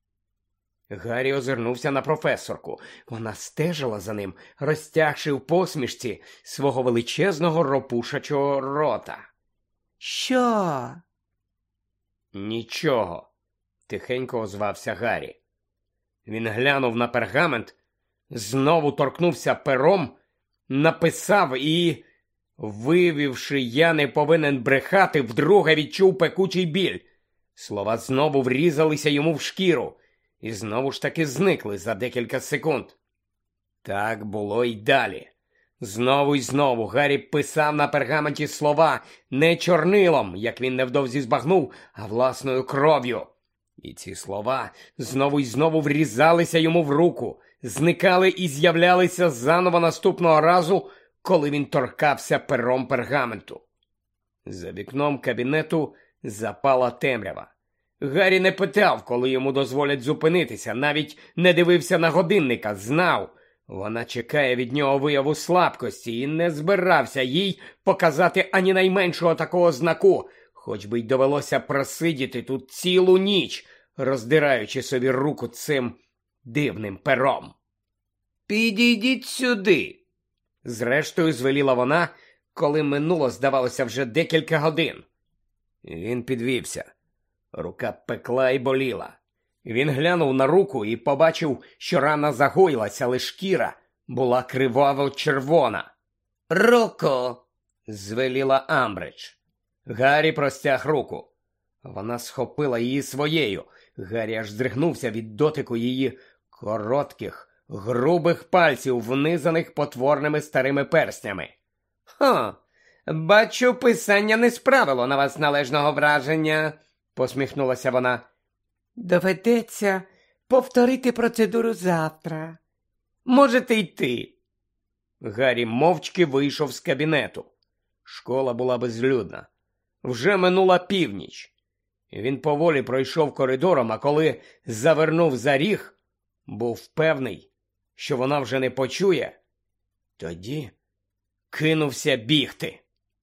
Гаррі озирнувся на професорку. Вона стежила за ним, розтягши в посмішці свого величезного ропушачого рота. «Що?» «Нічого», – тихенько озвався Гаррі. Він глянув на пергамент, знову торкнувся пером, написав і, вивівши «я не повинен брехати», вдруге відчув пекучий біль. Слова знову врізалися йому в шкіру і знову ж таки зникли за декілька секунд. Так було й далі. Знову й знову Гаррі писав на пергаменті слова не чорнилом, як він невдовзі збагнув, а власною кров'ю. І ці слова знову й знову врізалися йому в руку, зникали і з'являлися заново наступного разу, коли він торкався пером пергаменту. За вікном кабінету запала темрява. Гаррі не питав, коли йому дозволять зупинитися, навіть не дивився на годинника, знав. Вона чекає від нього вияву слабкості і не збирався їй показати ані найменшого такого знаку, хоч би й довелося просидіти тут цілу ніч, роздираючи собі руку цим дивним пером. «Підійдіть сюди», – зрештою звеліла вона, коли минуло, здавалося, вже декілька годин. Він підвівся. Рука пекла і боліла. Він глянув на руку і побачив, що рана загоїлася, але шкіра була криваво-червона. «Руку!» – звеліла Амбридж. Гаррі простяг руку. Вона схопила її своєю. Гаррі аж здригнувся від дотику її коротких, грубих пальців, внизаних потворними старими перстнями. «Ха, бачу, писання не справило на вас належного враження», – посміхнулася вона. «Доведеться повторити процедуру завтра. Можете йти». Гаррі мовчки вийшов з кабінету. Школа була безлюдна. Вже минула північ. Він поволі пройшов коридором, а коли завернув за ріг, був певний, що вона вже не почує. Тоді кинувся бігти.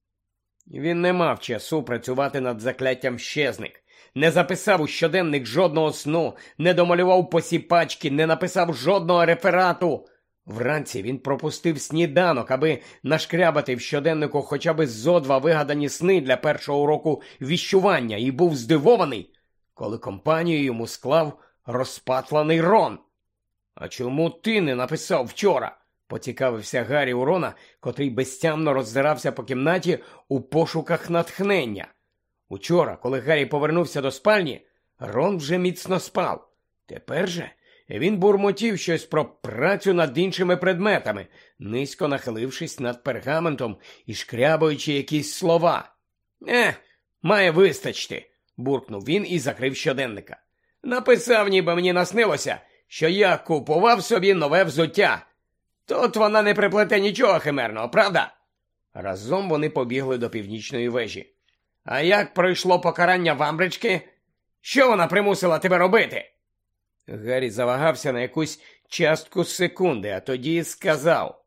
Він не мав часу працювати над закляттям «Щезник», не записав у щоденник жодного сну, не домалював посіпачки, не написав жодного реферату. Вранці він пропустив сніданок, аби нашкрябати в щоденнику хоча б зо два вигадані сни для першого уроку віщування, і був здивований, коли компанію йому склав розпатланий Рон. «А чому ти не написав вчора?» – поцікавився Гаррі у Рона, котрий безтямно роззирався по кімнаті у пошуках натхнення. Учора, коли Гаррі повернувся до спальні, Рон вже міцно спав. Тепер же він бурмотів щось про працю над іншими предметами, низько нахилившись над пергаментом і шкрябаючи якісь слова. «Ех, має вистачити», – буркнув він і закрив щоденника. «Написав, ніби мені наснилося, що я купував собі нове взуття. Тут вона не приплете нічого химерного, правда?» Разом вони побігли до північної вежі. «А як пройшло покарання Вамбрички? Що вона примусила тебе робити?» Гаррі завагався на якусь частку секунди, а тоді сказав: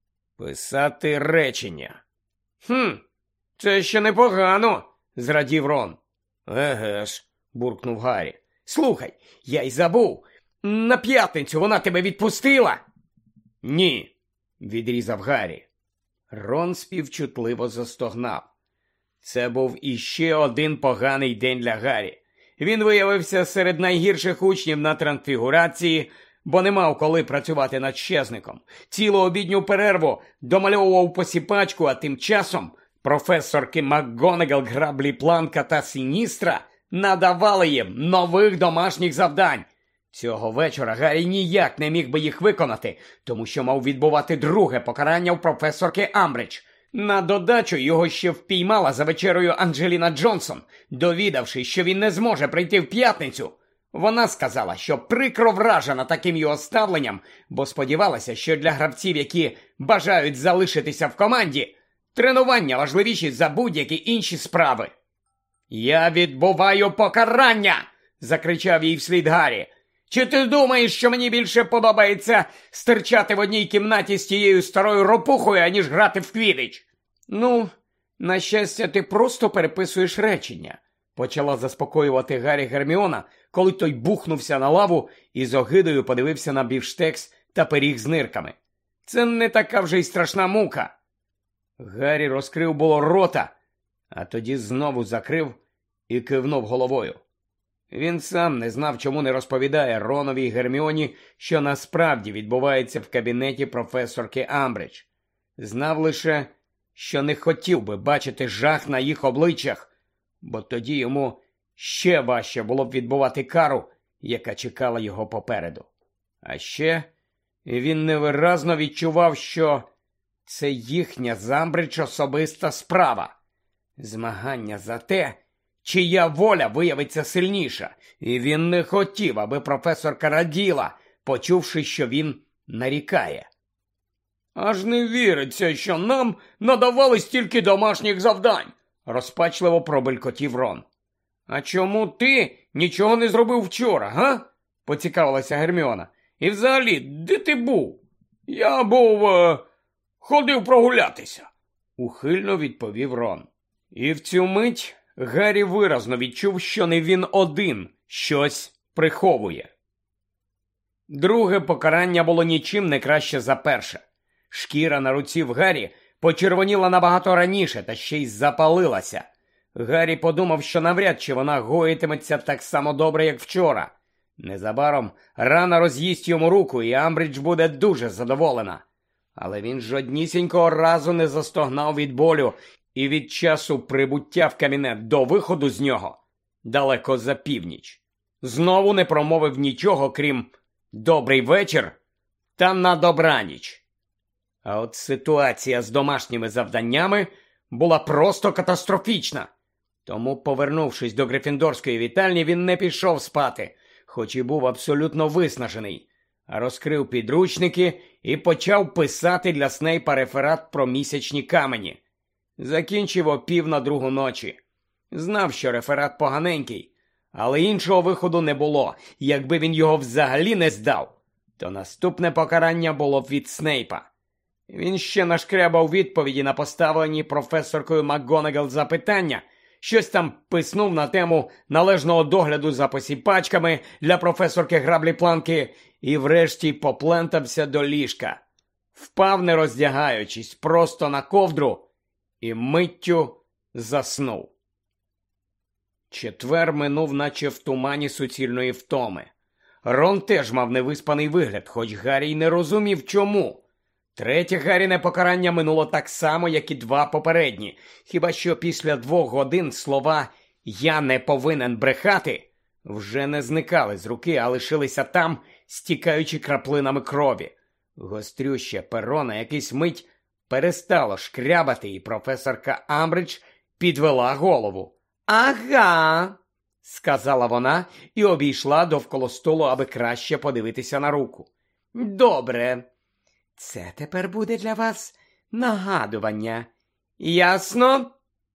«Писати речення». «Хм, це ще непогано», – зрадів Рон. «Еге ж», – буркнув Гаррі. «Слухай, я й забув. На п'ятницю вона тебе відпустила?» «Ні», – відрізав Гаррі. Рон співчутливо застогнав. Це був іще один поганий день для Гаррі. Він виявився серед найгірших учнів на трансфігурації, бо не мав коли працювати над «Щезником». Цілу обідню перерву домальовував посіпачку, а тим часом професорки МакГонагал, Граблі, Планка та Сіністра надавали їм нових домашніх завдань. Цього вечора Гаррі ніяк не міг би їх виконати, тому що мав відбувати друге покарання у професорки Амбридж. На додачу його ще впіймала за вечерою Анджеліна Джонсон, довідавшись, що він не зможе прийти в п'ятницю. Вона сказала, що прикро вражена таким його ставленням, бо сподівалася, що для гравців, які бажають залишитися в команді, тренування важливіші за будь-які інші справи. «Я відбуваю покарання!» – закричав їй вслід Гаррі. «Чи ти думаєш, що мені більше подобається стирчати в одній кімнаті з тією старою ропухою, аніж грати в квідич?» «Ну, на щастя, ти просто переписуєш речення», – почала заспокоювати Гаррі Герміона, коли той бухнувся на лаву і з огидою подивився на бівштекс та пиріг з нирками. «Це не така вже й страшна мука». Гаррі розкрив було рота, а тоді знову закрив і кивнув головою. Він сам не знав, чому не розповідає Ронові й Герміоні, що насправді відбувається в кабінеті професорки Амбридж. Знав лише, що не хотів би бачити жах на їх обличчях, бо тоді йому ще важче було б відбувати кару, яка чекала його попереду. А ще він невиразно відчував, що це їхня з Амбридж особиста справа. Змагання за те, чия воля виявиться сильніша, і він не хотів, аби професорка раділа, почувши, що він нарікає. «Аж не віриться, що нам надавали стільки домашніх завдань», – розпачливо пробелькотів Рон. «А чому ти нічого не зробив вчора, га?» – поцікавилася Герміона. «І взагалі, де ти був?» «Я був... Е... ходив прогулятися», – ухильно відповів Рон. І в цю мить Гаррі виразно відчув, що не він один щось приховує. Друге покарання було нічим не краще за перше. Шкіра на руці в Гаррі почервоніла набагато раніше та ще й запалилася. Гаррі подумав, що навряд чи вона гоїтиметься так само добре, як вчора. Незабаром рана роз'їсть йому руку, і Амбридж буде дуже задоволена. Але він жоднісінького разу не застогнав від болю і від часу прибуття в кабінет до виходу з нього далеко за північ. Знову не промовив нічого, крім «добрий вечір» та «на добраніч». А от ситуація з домашніми завданнями була просто катастрофічна. Тому, повернувшись до Грифіндорської вітальні, він не пішов спати, хоч і був абсолютно виснажений, а розкрив підручники і почав писати для Снейпа реферат про місячні камені. Закінчив о пів на другу ночі. Знав, що реферат поганенький, але іншого виходу не було. Якби він його взагалі не здав, то наступне покарання було б від Снейпа. Він ще нашкрябав відповіді на поставлені професоркою МакГонагал запитання, щось там писнув на тему належного догляду за посіпачками для професорки Граблі-Планки і врешті поплентався до ліжка. Впав, не роздягаючись, просто на ковдру і миттю заснув. Четвер минув, наче в тумані суцільної втоми. Рон теж мав невиспаний вигляд, хоч Гаррі й не розумів, чому. Третє Гарріне покарання минуло так само, як і два попередні. Хіба що після двох годин слова «я не повинен брехати» вже не зникали з руки, а лишилися там, стікаючи краплинами крові. Гострюща перо на якийсь мить перестало шкрябати, і професорка Амбридж підвела голову. «Ага», – сказала вона і обійшла довкола столу, аби краще подивитися на руку. «Добре. Це тепер буде для вас нагадування. Ясно?»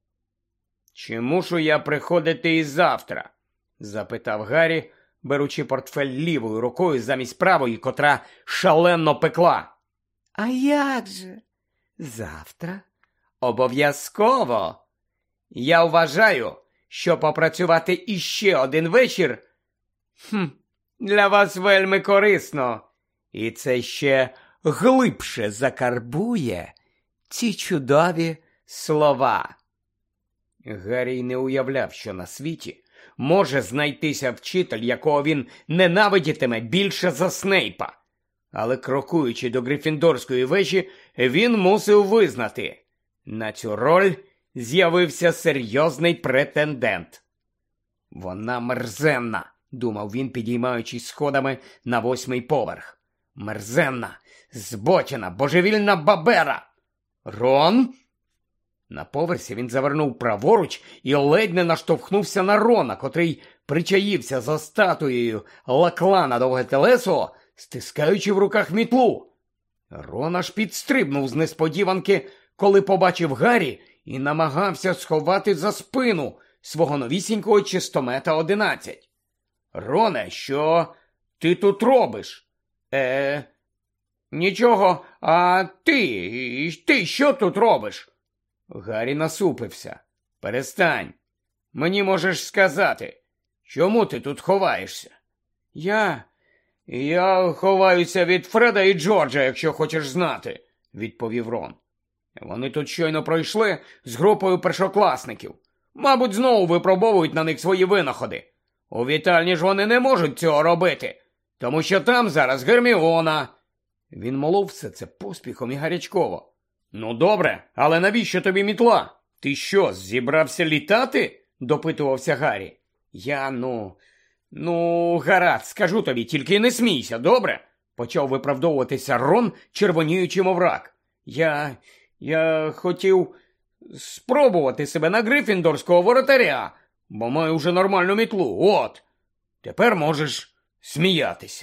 «Чи мушу я приходити і завтра?» – запитав Гаррі, беручи портфель лівою рукою замість правої, котра шалено пекла. «А як же? Завтра? Обов'язково. Я вважаю, що попрацювати іще один вечір хм, для вас вельми корисно. І це ще глибше закарбує ці чудові слова». Гаррі не уявляв, що на світі може знайтися вчитель, якого він ненавидітиме більше за Снейпа. Але крокуючи до Грифіндорської вежі, він мусив визнати, на цю роль з'явився серйозний претендент. «Вона мерзенна», – думав він, підіймаючись сходами на восьмий поверх. «Мерзенна, збочена, божевільна бабера! Рон?» На поверсі він завернув праворуч і ледь не наштовхнувся на Рона, котрий причаївся за статуєю Лаклана Довготелесого, стискаючи в руках мітлу. Рон аж підстрибнув з несподіванки, коли побачив Гаррі, і намагався сховати за спину свого новісінького чистомета одинадцять. «Роне, що ти тут робиш?» Е, нічого, а ти, ти що тут робиш?» Гаррі насупився. «Перестань. Мені можеш сказати, чому ти тут ховаєшся?» «Я... я ховаюся від Фреда і Джорджа, якщо хочеш знати», – відповів Рон. «Вони тут щойно пройшли з групою першокласників. Мабуть, знову випробовують на них свої винаходи. У вітальні ж вони не можуть цього робити, тому що там зараз Герміона». Він молов все це поспіхом і гарячково. «Ну добре, але навіщо тобі мітла? Ти що, зібрався літати?» – допитувався Гаррі. «Я, ну, ну, гаразд, скажу тобі, тільки не смійся, добре?» – почав виправдовуватися Рон, червоніючи мов рак. «Я, я хотів спробувати себе на грифіндорського воротаря, бо маю вже нормальну мітлу, от. Тепер можеш сміятися».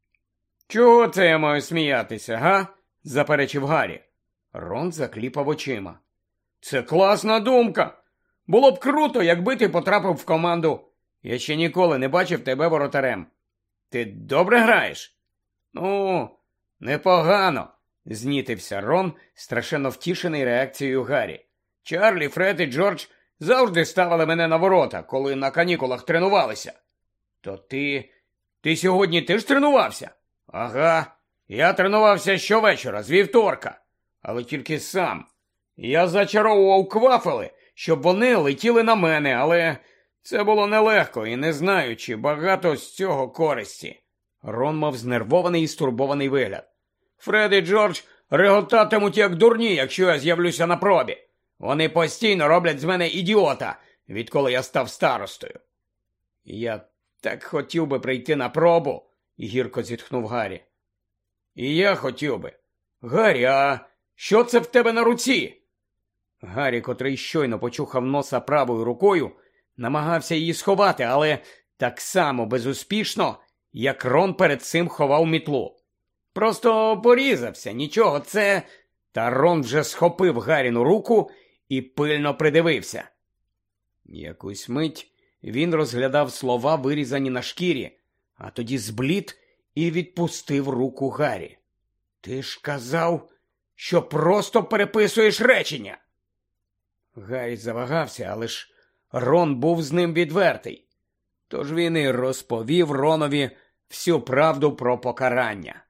«Чого це я маю сміятися, га?» – заперечив Гаррі. Рон закліпав очима. «Це класна думка. Було б круто, якби ти потрапив в команду. Я ще ніколи не бачив тебе воротарем. Ти добре граєш?» «Ну, непогано», – знітився Рон, страшенно втішений реакцією Гаррі. «Чарлі, Фред і Джордж завжди ставили мене на ворота, коли на канікулах тренувалися». «То ти... ти сьогодні теж тренувався?» «Ага, я тренувався щовечора, з вівторка. Але тільки сам. Я зачаровував квафели, щоб вони летіли на мене, але це було нелегко і не знаю, чи багато з цього користі». Рон мав знервований і стурбований вигляд. «Фред і Джордж реготатимуть як дурні, якщо я з'явлюся на пробі. Вони постійно роблять з мене ідіота, відколи я став старостою. Я так хотів би прийти на пробу, гірко зітхнув Гаррі. І я хотів би. Гаррі, а що це в тебе на руці? Гаррі, котрий щойно почухав носа правою рукою, намагався її сховати, але так само безуспішно, як Рон перед цим ховав мітлу. Просто порізався, нічого, це... Та Рон вже схопив Гарріну руку і пильно придивився. Якусь мить він розглядав слова, вирізані на шкірі, а тоді зблід і відпустив руку Гаррі. Ти ж казав, що просто переписуєш речення. Гаррі завагався, але ж Рон був з ним відвертий. Тож він і розповів Ронові всю правду про покарання.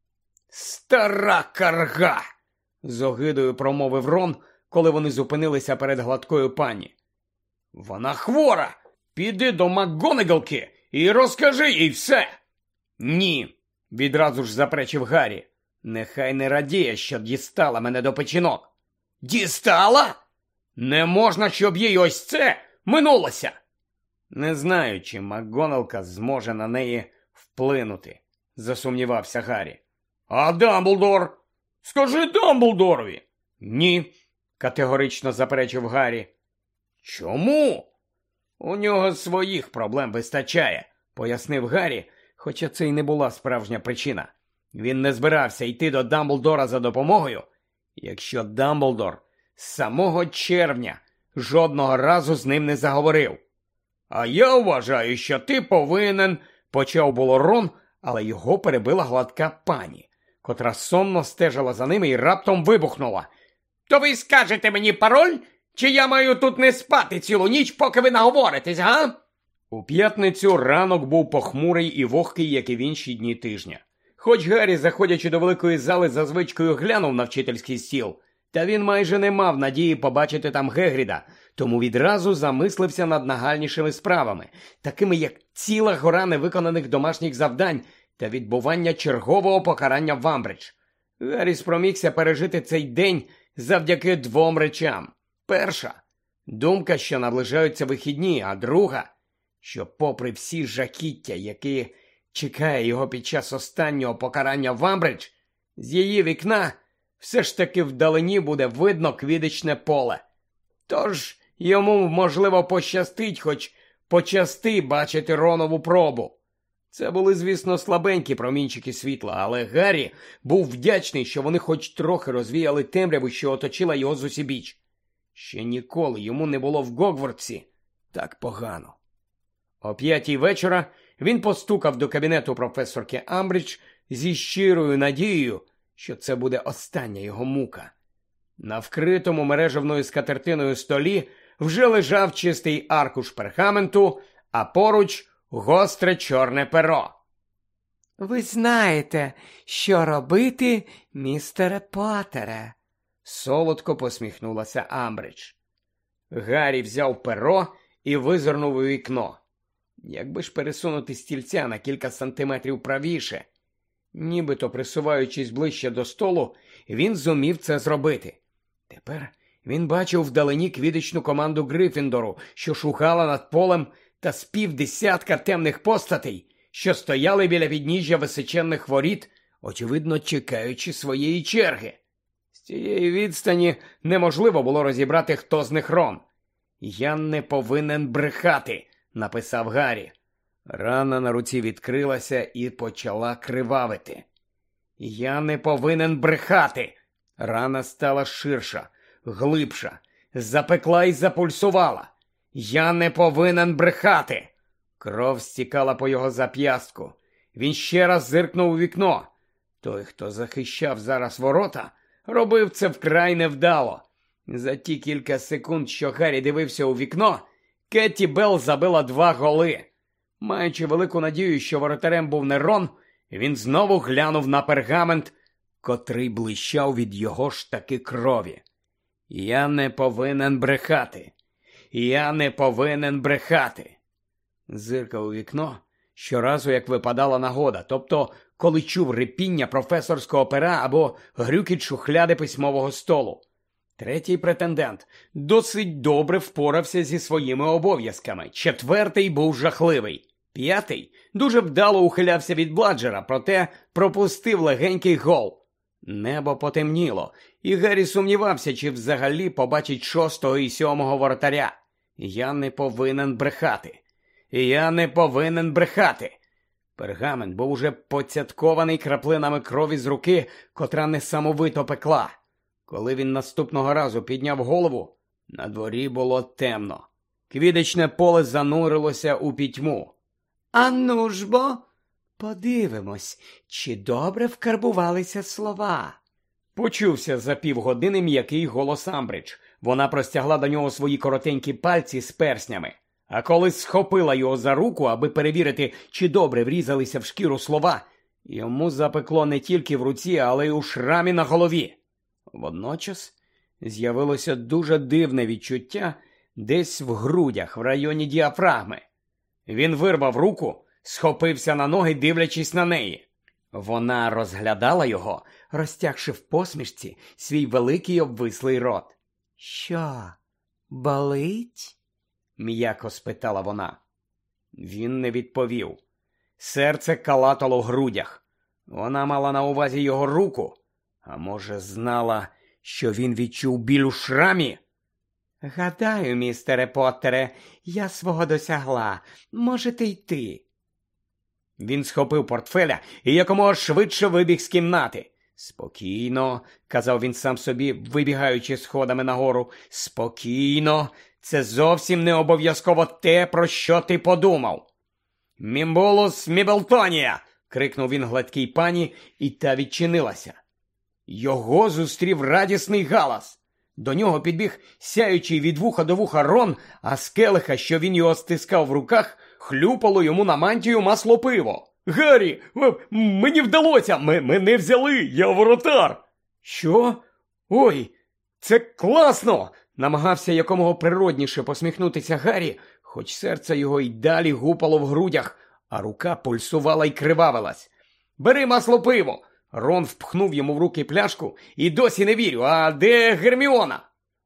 «Стара карга!» – з огидою промовив Рон, коли вони зупинилися перед гладкою пані. «Вона хвора! Піди до МакГонагалки і розкажи їй все!» «Ні!» – відразу ж заперечив Гаррі. «Нехай не радіє, що дістала мене до печінок». «Дістала? Не можна, щоб їй ось це минулося!» «Не знаю, чи МакГоналка зможе на неї вплинути», – засумнівався Гаррі. «А Дамблдор? Скажи Дамблдорові!» «Ні», – категорично заперечив Гаррі. «Чому?» «У нього своїх проблем вистачає», – пояснив Гаррі, хоча це й не була справжня причина. Він не збирався йти до Дамблдора за допомогою, якщо Дамблдор з самого червня жодного разу з ним не заговорив. «А я вважаю, що ти повинен», – почав було Рон, але його перебила гладка пані, котра сонно стежила за ними і раптом вибухнула. «То ви скажете мені пароль, чи я маю тут не спати цілу ніч, поки ви наговоритесь, га?» У п'ятницю ранок був похмурий і вогкий, як і в інші дні тижня. Хоч Гаррі, заходячи до великої зали, за звичкою глянув на вчительський стіл, та він майже не мав надії побачити там Гегріда, тому відразу замислився над нагальнішими справами, такими як ціла гора невиконаних домашніх завдань та відбування чергового покарання в Амбридж. Гаррі спромігся пережити цей день завдяки двом речам. Перша – думка, що наближаються вихідні, а друга – що попри всі жахіття, які чекає його під час останнього покарання в Амбридж, з її вікна все ж таки вдалині буде видно квідичне поле. Тож йому, можливо, пощастить хоч почасти бачити Ронову пробу. Це були, звісно, слабенькі промінчики світла, але Гаррі був вдячний, що вони хоч трохи розвіяли темряву, що оточила його зусібіч. Ще ніколи йому не було в Гогвартсі так погано. О п'ятій вечора він постукав до кабінету професорки Амбридж зі щирою надією, що це буде остання його мука. На вкритому мережевною скатертиною столі вже лежав чистий аркуш пергаменту, а поруч гостре чорне перо. «Ви знаєте, що робити, містере Поттере», – солодко посміхнулася Амбридж. Гаррі взяв перо і визирнув у вікно. Якби ж пересунути стільця на кілька сантиметрів правіше, нібито присуваючись ближче до столу, він зумів це зробити. Тепер він бачив вдалині квідичну команду Гриффіндору, що шугала над полем, та з півдесятка темних постатей, що стояли біля підніжжя височенних воріт, очевидно чекаючи своєї черги. З цієї відстані неможливо було розібрати, хто з них Рон. «Я не повинен брехати», – написав Гаррі. Рана на руці відкрилася і почала кривавити. «Я не повинен брехати». Рана стала ширша, глибша, запекла і запульсувала. «Я не повинен брехати». Кров стікала по його зап'ястку. Він ще раз зиркнув у вікно. Той, хто захищав зараз ворота, робив це вкрай невдало. За ті кілька секунд, що Гаррі дивився у вікно, Кетті Белл забила два голи. Маючи велику надію, що воротарем був не Рон, він знову глянув на пергамент, котрий блищав від його ж таки крові. «Я не повинен брехати. Я не повинен брехати». Зиркав у вікно щоразу, як випадала нагода, тобто коли чув рипіння професорського пера або грюкіт шухляди письмового столу. Третій претендент досить добре впорався зі своїми обов'язками. Четвертий був жахливий. П'ятий дуже вдало ухилявся від Бладжера, проте пропустив легенький гол. Небо потемніло, і Гаррі сумнівався, чи взагалі побачить шостого і сьомого воротаря. Я не повинен брехати. Я не повинен брехати. Пергамент був уже поцяткований краплинами крові з руки, котра несамовито пекла. Коли він наступного разу підняв голову, на дворі було темно. Квідичне поле занурилося у пітьму. А ну ж бо, подивимось, чи добре вкарбувалися слова. Почувся за півгодини м'який голос Амбридж. Вона простягла до нього свої коротенькі пальці з перснями. А коли схопила його за руку, аби перевірити, чи добре врізалися в шкіру слова, йому запекло не тільки в руці, але й у шрамі на голові. Водночас з'явилося дуже дивне відчуття десь в грудях, в районі діафрагми. Він вирвав руку, схопився на ноги, дивлячись на неї. Вона розглядала його, розтягши в посмішці свій великий обвислий рот. «Що, болить?» – м'яко спитала вона. Він не відповів. Серце калатало в грудях. Вона мала на увазі його руку. А може, знала, що він відчув біль у шрамі? «Гадаю, містере Поттере, я свого досягла. Можете йти». Він схопив портфеля і якомога швидше вибіг з кімнати. «Спокійно», – казав він сам собі, вибігаючи сходами нагору. «Спокійно, це зовсім не обов'язково те, про що ти подумав». «Мімбулус Міблтонія!» – крикнув він гладкій пані, і та відчинилася. Його зустрів радісний галас. До нього підбіг сяючий від вуха до вуха Рон, а з келиха, що він його стискав в руках, хлюпало йому на мантію масло пиво. «Гаррі, мені вдалося! М- мене взяли! Я воротар!» «Що? Ой, це класно!» Намагався якомога природніше посміхнутися Гаррі, хоч серце його й далі гупало в грудях, а рука пульсувала й кривавилась. «Бери масло пиво!» Рон впхнув йому в руки пляшку. «І досі не вірю, а де Герміона?»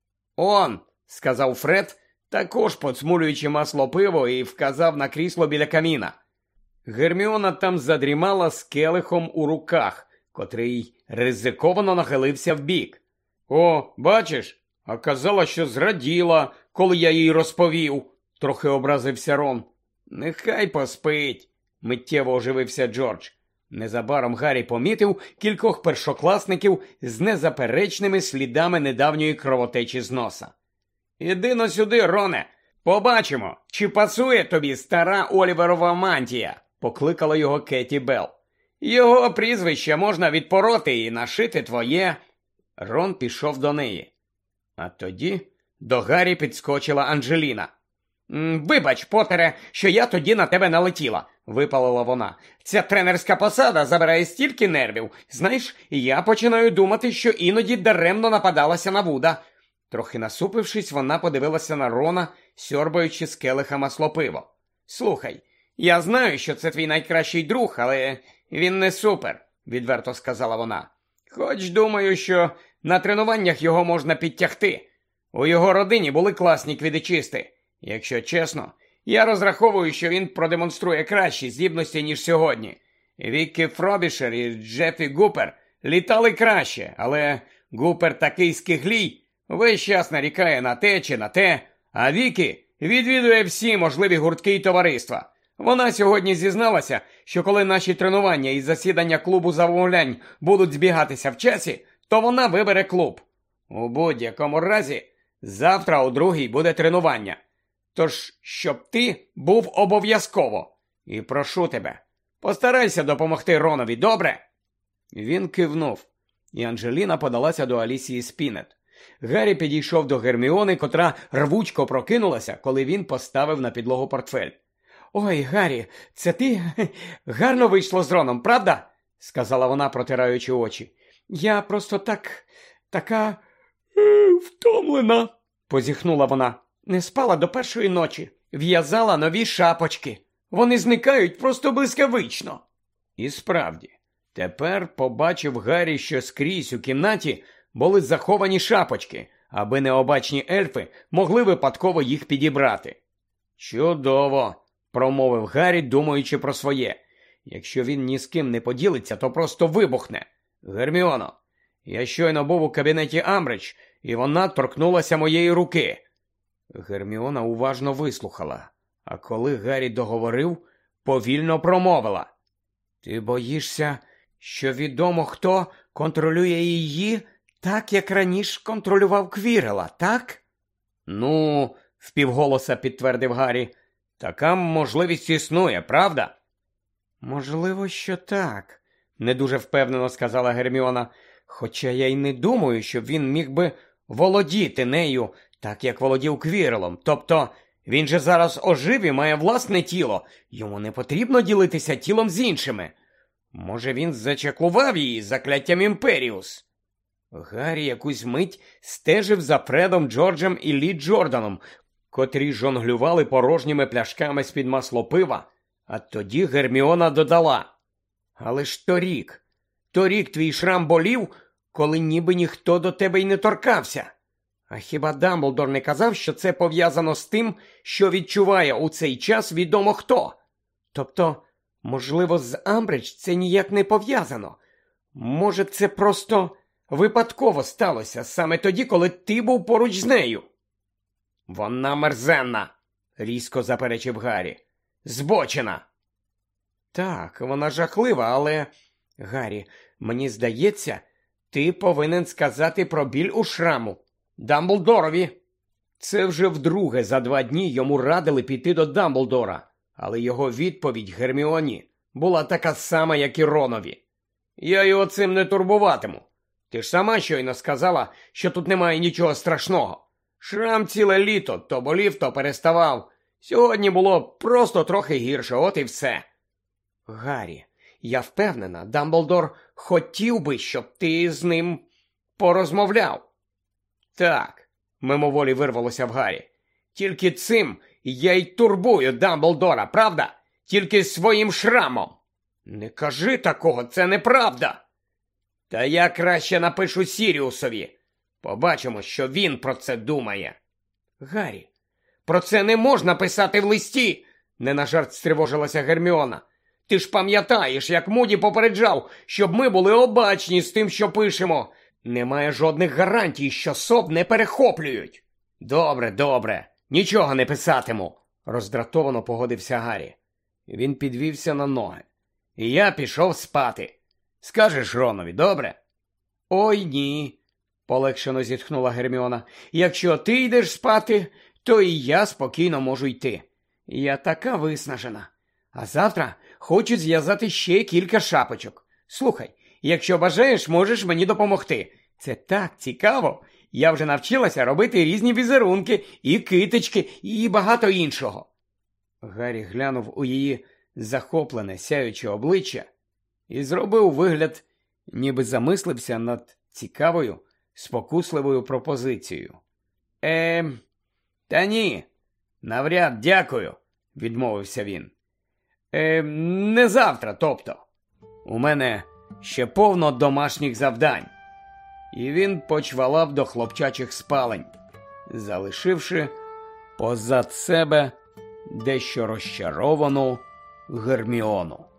«Он», – сказав Фред, також поцмулюючи масло пиво, і вказав на крісло біля каміна. Герміона там задрімала з келихом у руках, котрий ризиковано нахилився вбік. «О, бачиш, а казала, що зраділа, коли я їй розповів», – трохи образився Рон. «Нехай поспить», – миттєво оживився Джордж. Незабаром Гаррі помітив кількох першокласників з незаперечними слідами недавньої кровотечі з носа. «Іди-но сюди, Роне, побачимо, чи пасує тобі стара Оліверова мантія», – покликала його Кеті Белл. «Його прізвище можна відпороти і нашити твоє». Рон пішов до неї. А тоді до Гаррі підскочила Анджеліна. «Вибач, Поттере, що я тоді на тебе налетіла», – випалила вона. «Ця тренерська посада забирає стільки нервів. Знаєш, я починаю думати, що іноді даремно нападалася на Вуда». Трохи насупившись, вона подивилася на Рона, сьорбаючи з келиха маслопиво. «Слухай, я знаю, що це твій найкращий друг, але він не супер», – відверто сказала вона. «Хоч думаю, що на тренуваннях його можна підтягти. У його родині були класні квідичисти. Якщо чесно, я розраховую, що він продемонструє кращі здібності, ніж сьогодні. Віккі Фробішер і Джеффі Гупер літали краще, але Гупер такий скиглій, весь час нарікає на те чи на те, а Вікі відвідує всі можливі гуртки й товариства. Вона сьогодні зізналася, що коли наші тренування і засідання клубу замовлянь будуть збігатися в часі, то вона вибере клуб. У будь-якому разі, завтра у другій буде тренування. Тож, щоб ти був обов'язково. І прошу тебе, постарайся допомогти Ронові, добре?» Він кивнув, і Анджеліна подалася до Алісії Спінет. Гаррі підійшов до Герміони, котра рвучко прокинулася, коли він поставив на підлогу портфель. «Ой, Гаррі, це ти? Гарно вийшло з Роном, правда?» – сказала вона, протираючи очі. «Я просто так... така... Е, втомлена», – позіхнула вона. «Не спала до першої ночі. В'язала нові шапочки. Вони зникають просто блискавично». І справді, тепер побачив Гаррі, що скрізь у кімнаті були заховані шапочки, аби необачні ельфи могли випадково їх підібрати. Чудово, промовив Гаррі, думаючи про своє. Якщо він ні з ким не поділиться, то просто вибухне. Герміоно, я щойно був у кабінеті Амбридж, і вона торкнулася моєї руки. Герміона уважно вислухала, а коли Гаррі договорив, повільно промовила. Ти боїшся, що відомо хто контролює її, так як раніше контролював Квірела, так? Ну, впівголоса підтвердив Гаррі, така можливість існує, правда? Можливо, що так, не дуже впевнено сказала Герміона, хоча я й не думаю, щоб він міг би володіти нею, так як володів Квірелом. Тобто, він же зараз ожив і має власне тіло, йому не потрібно ділитися тілом з іншими. Може, він зачаклував її закляттям Імперіус? Гаррі якусь мить стежив за Фредом, Джорджем і Лі Джорданом, котрі жонглювали порожніми пляшками з-під маслопива, а тоді Герміона додала. Але ж торік, торік твій шрам болів, коли ніби ніхто до тебе й не торкався. А хіба Дамблдор не казав, що це пов'язано з тим, що відчуває у цей час відомо хто? Тобто, можливо, з Амбридж це ніяк не пов'язано. Може, це просто випадково сталося саме тоді, коли ти був поруч з нею? Вона мерзенна, різко заперечив Гаррі. Збочена. Так, вона жахлива, але... Гаррі, мені здається, ти повинен сказати про біль у шраму. Дамблдорові. Це вже вдруге за два дні йому радили піти до Дамблдора, але його відповідь Герміоні була така сама, як і Ронові. Я його цим не турбуватиму. Ти ж сама щойно сказала, що тут немає нічого страшного. Шрам ціле літо, то болів, то переставав. Сьогодні було просто трохи гірше, от і все. Гаррі, я впевнена, Дамблдор хотів би, щоб ти з ним порозмовляв. Так, мимоволі вирвалося в Гаррі. Тільки цим я й турбую Дамблдора, правда? Тільки своїм шрамом. Не кажи такого, це неправда. Та я краще напишу Сіріусові. Побачимо, що він про це думає. Гаррі, про це не можна писати в листі, не на жарт стривожилася Герміона. Ти ж пам'ятаєш, як Муді попереджав, щоб ми були обачні з тим, що пишемо. Немає жодних гарантій, що соб не перехоплюють. Добре, добре, нічого не писатиму, роздратовано погодився Гаррі. Він підвівся на ноги. І я пішов спати. Скажеш Ронові, добре? Ой, ні, полегшено зітхнула Герміона. Якщо ти йдеш спати, то і я спокійно можу йти. Я така виснажена. А завтра хочу зв'язати ще кілька шапочок. Слухай, якщо бажаєш, можеш мені допомогти. Це так цікаво. Я вже навчилася робити різні візерунки, і китички, і багато іншого. Гаррі глянув у її захоплене, сяюче обличчя і зробив вигляд, ніби замислився над цікавою, спокусливою пропозицією. Ем, та ні, навряд дякую, відмовився він. Ем, не завтра, тобто. У мене ще повно домашніх завдань. І він почвалав до хлопчачих спалень, залишивши позад себе дещо розчаровану Герміону.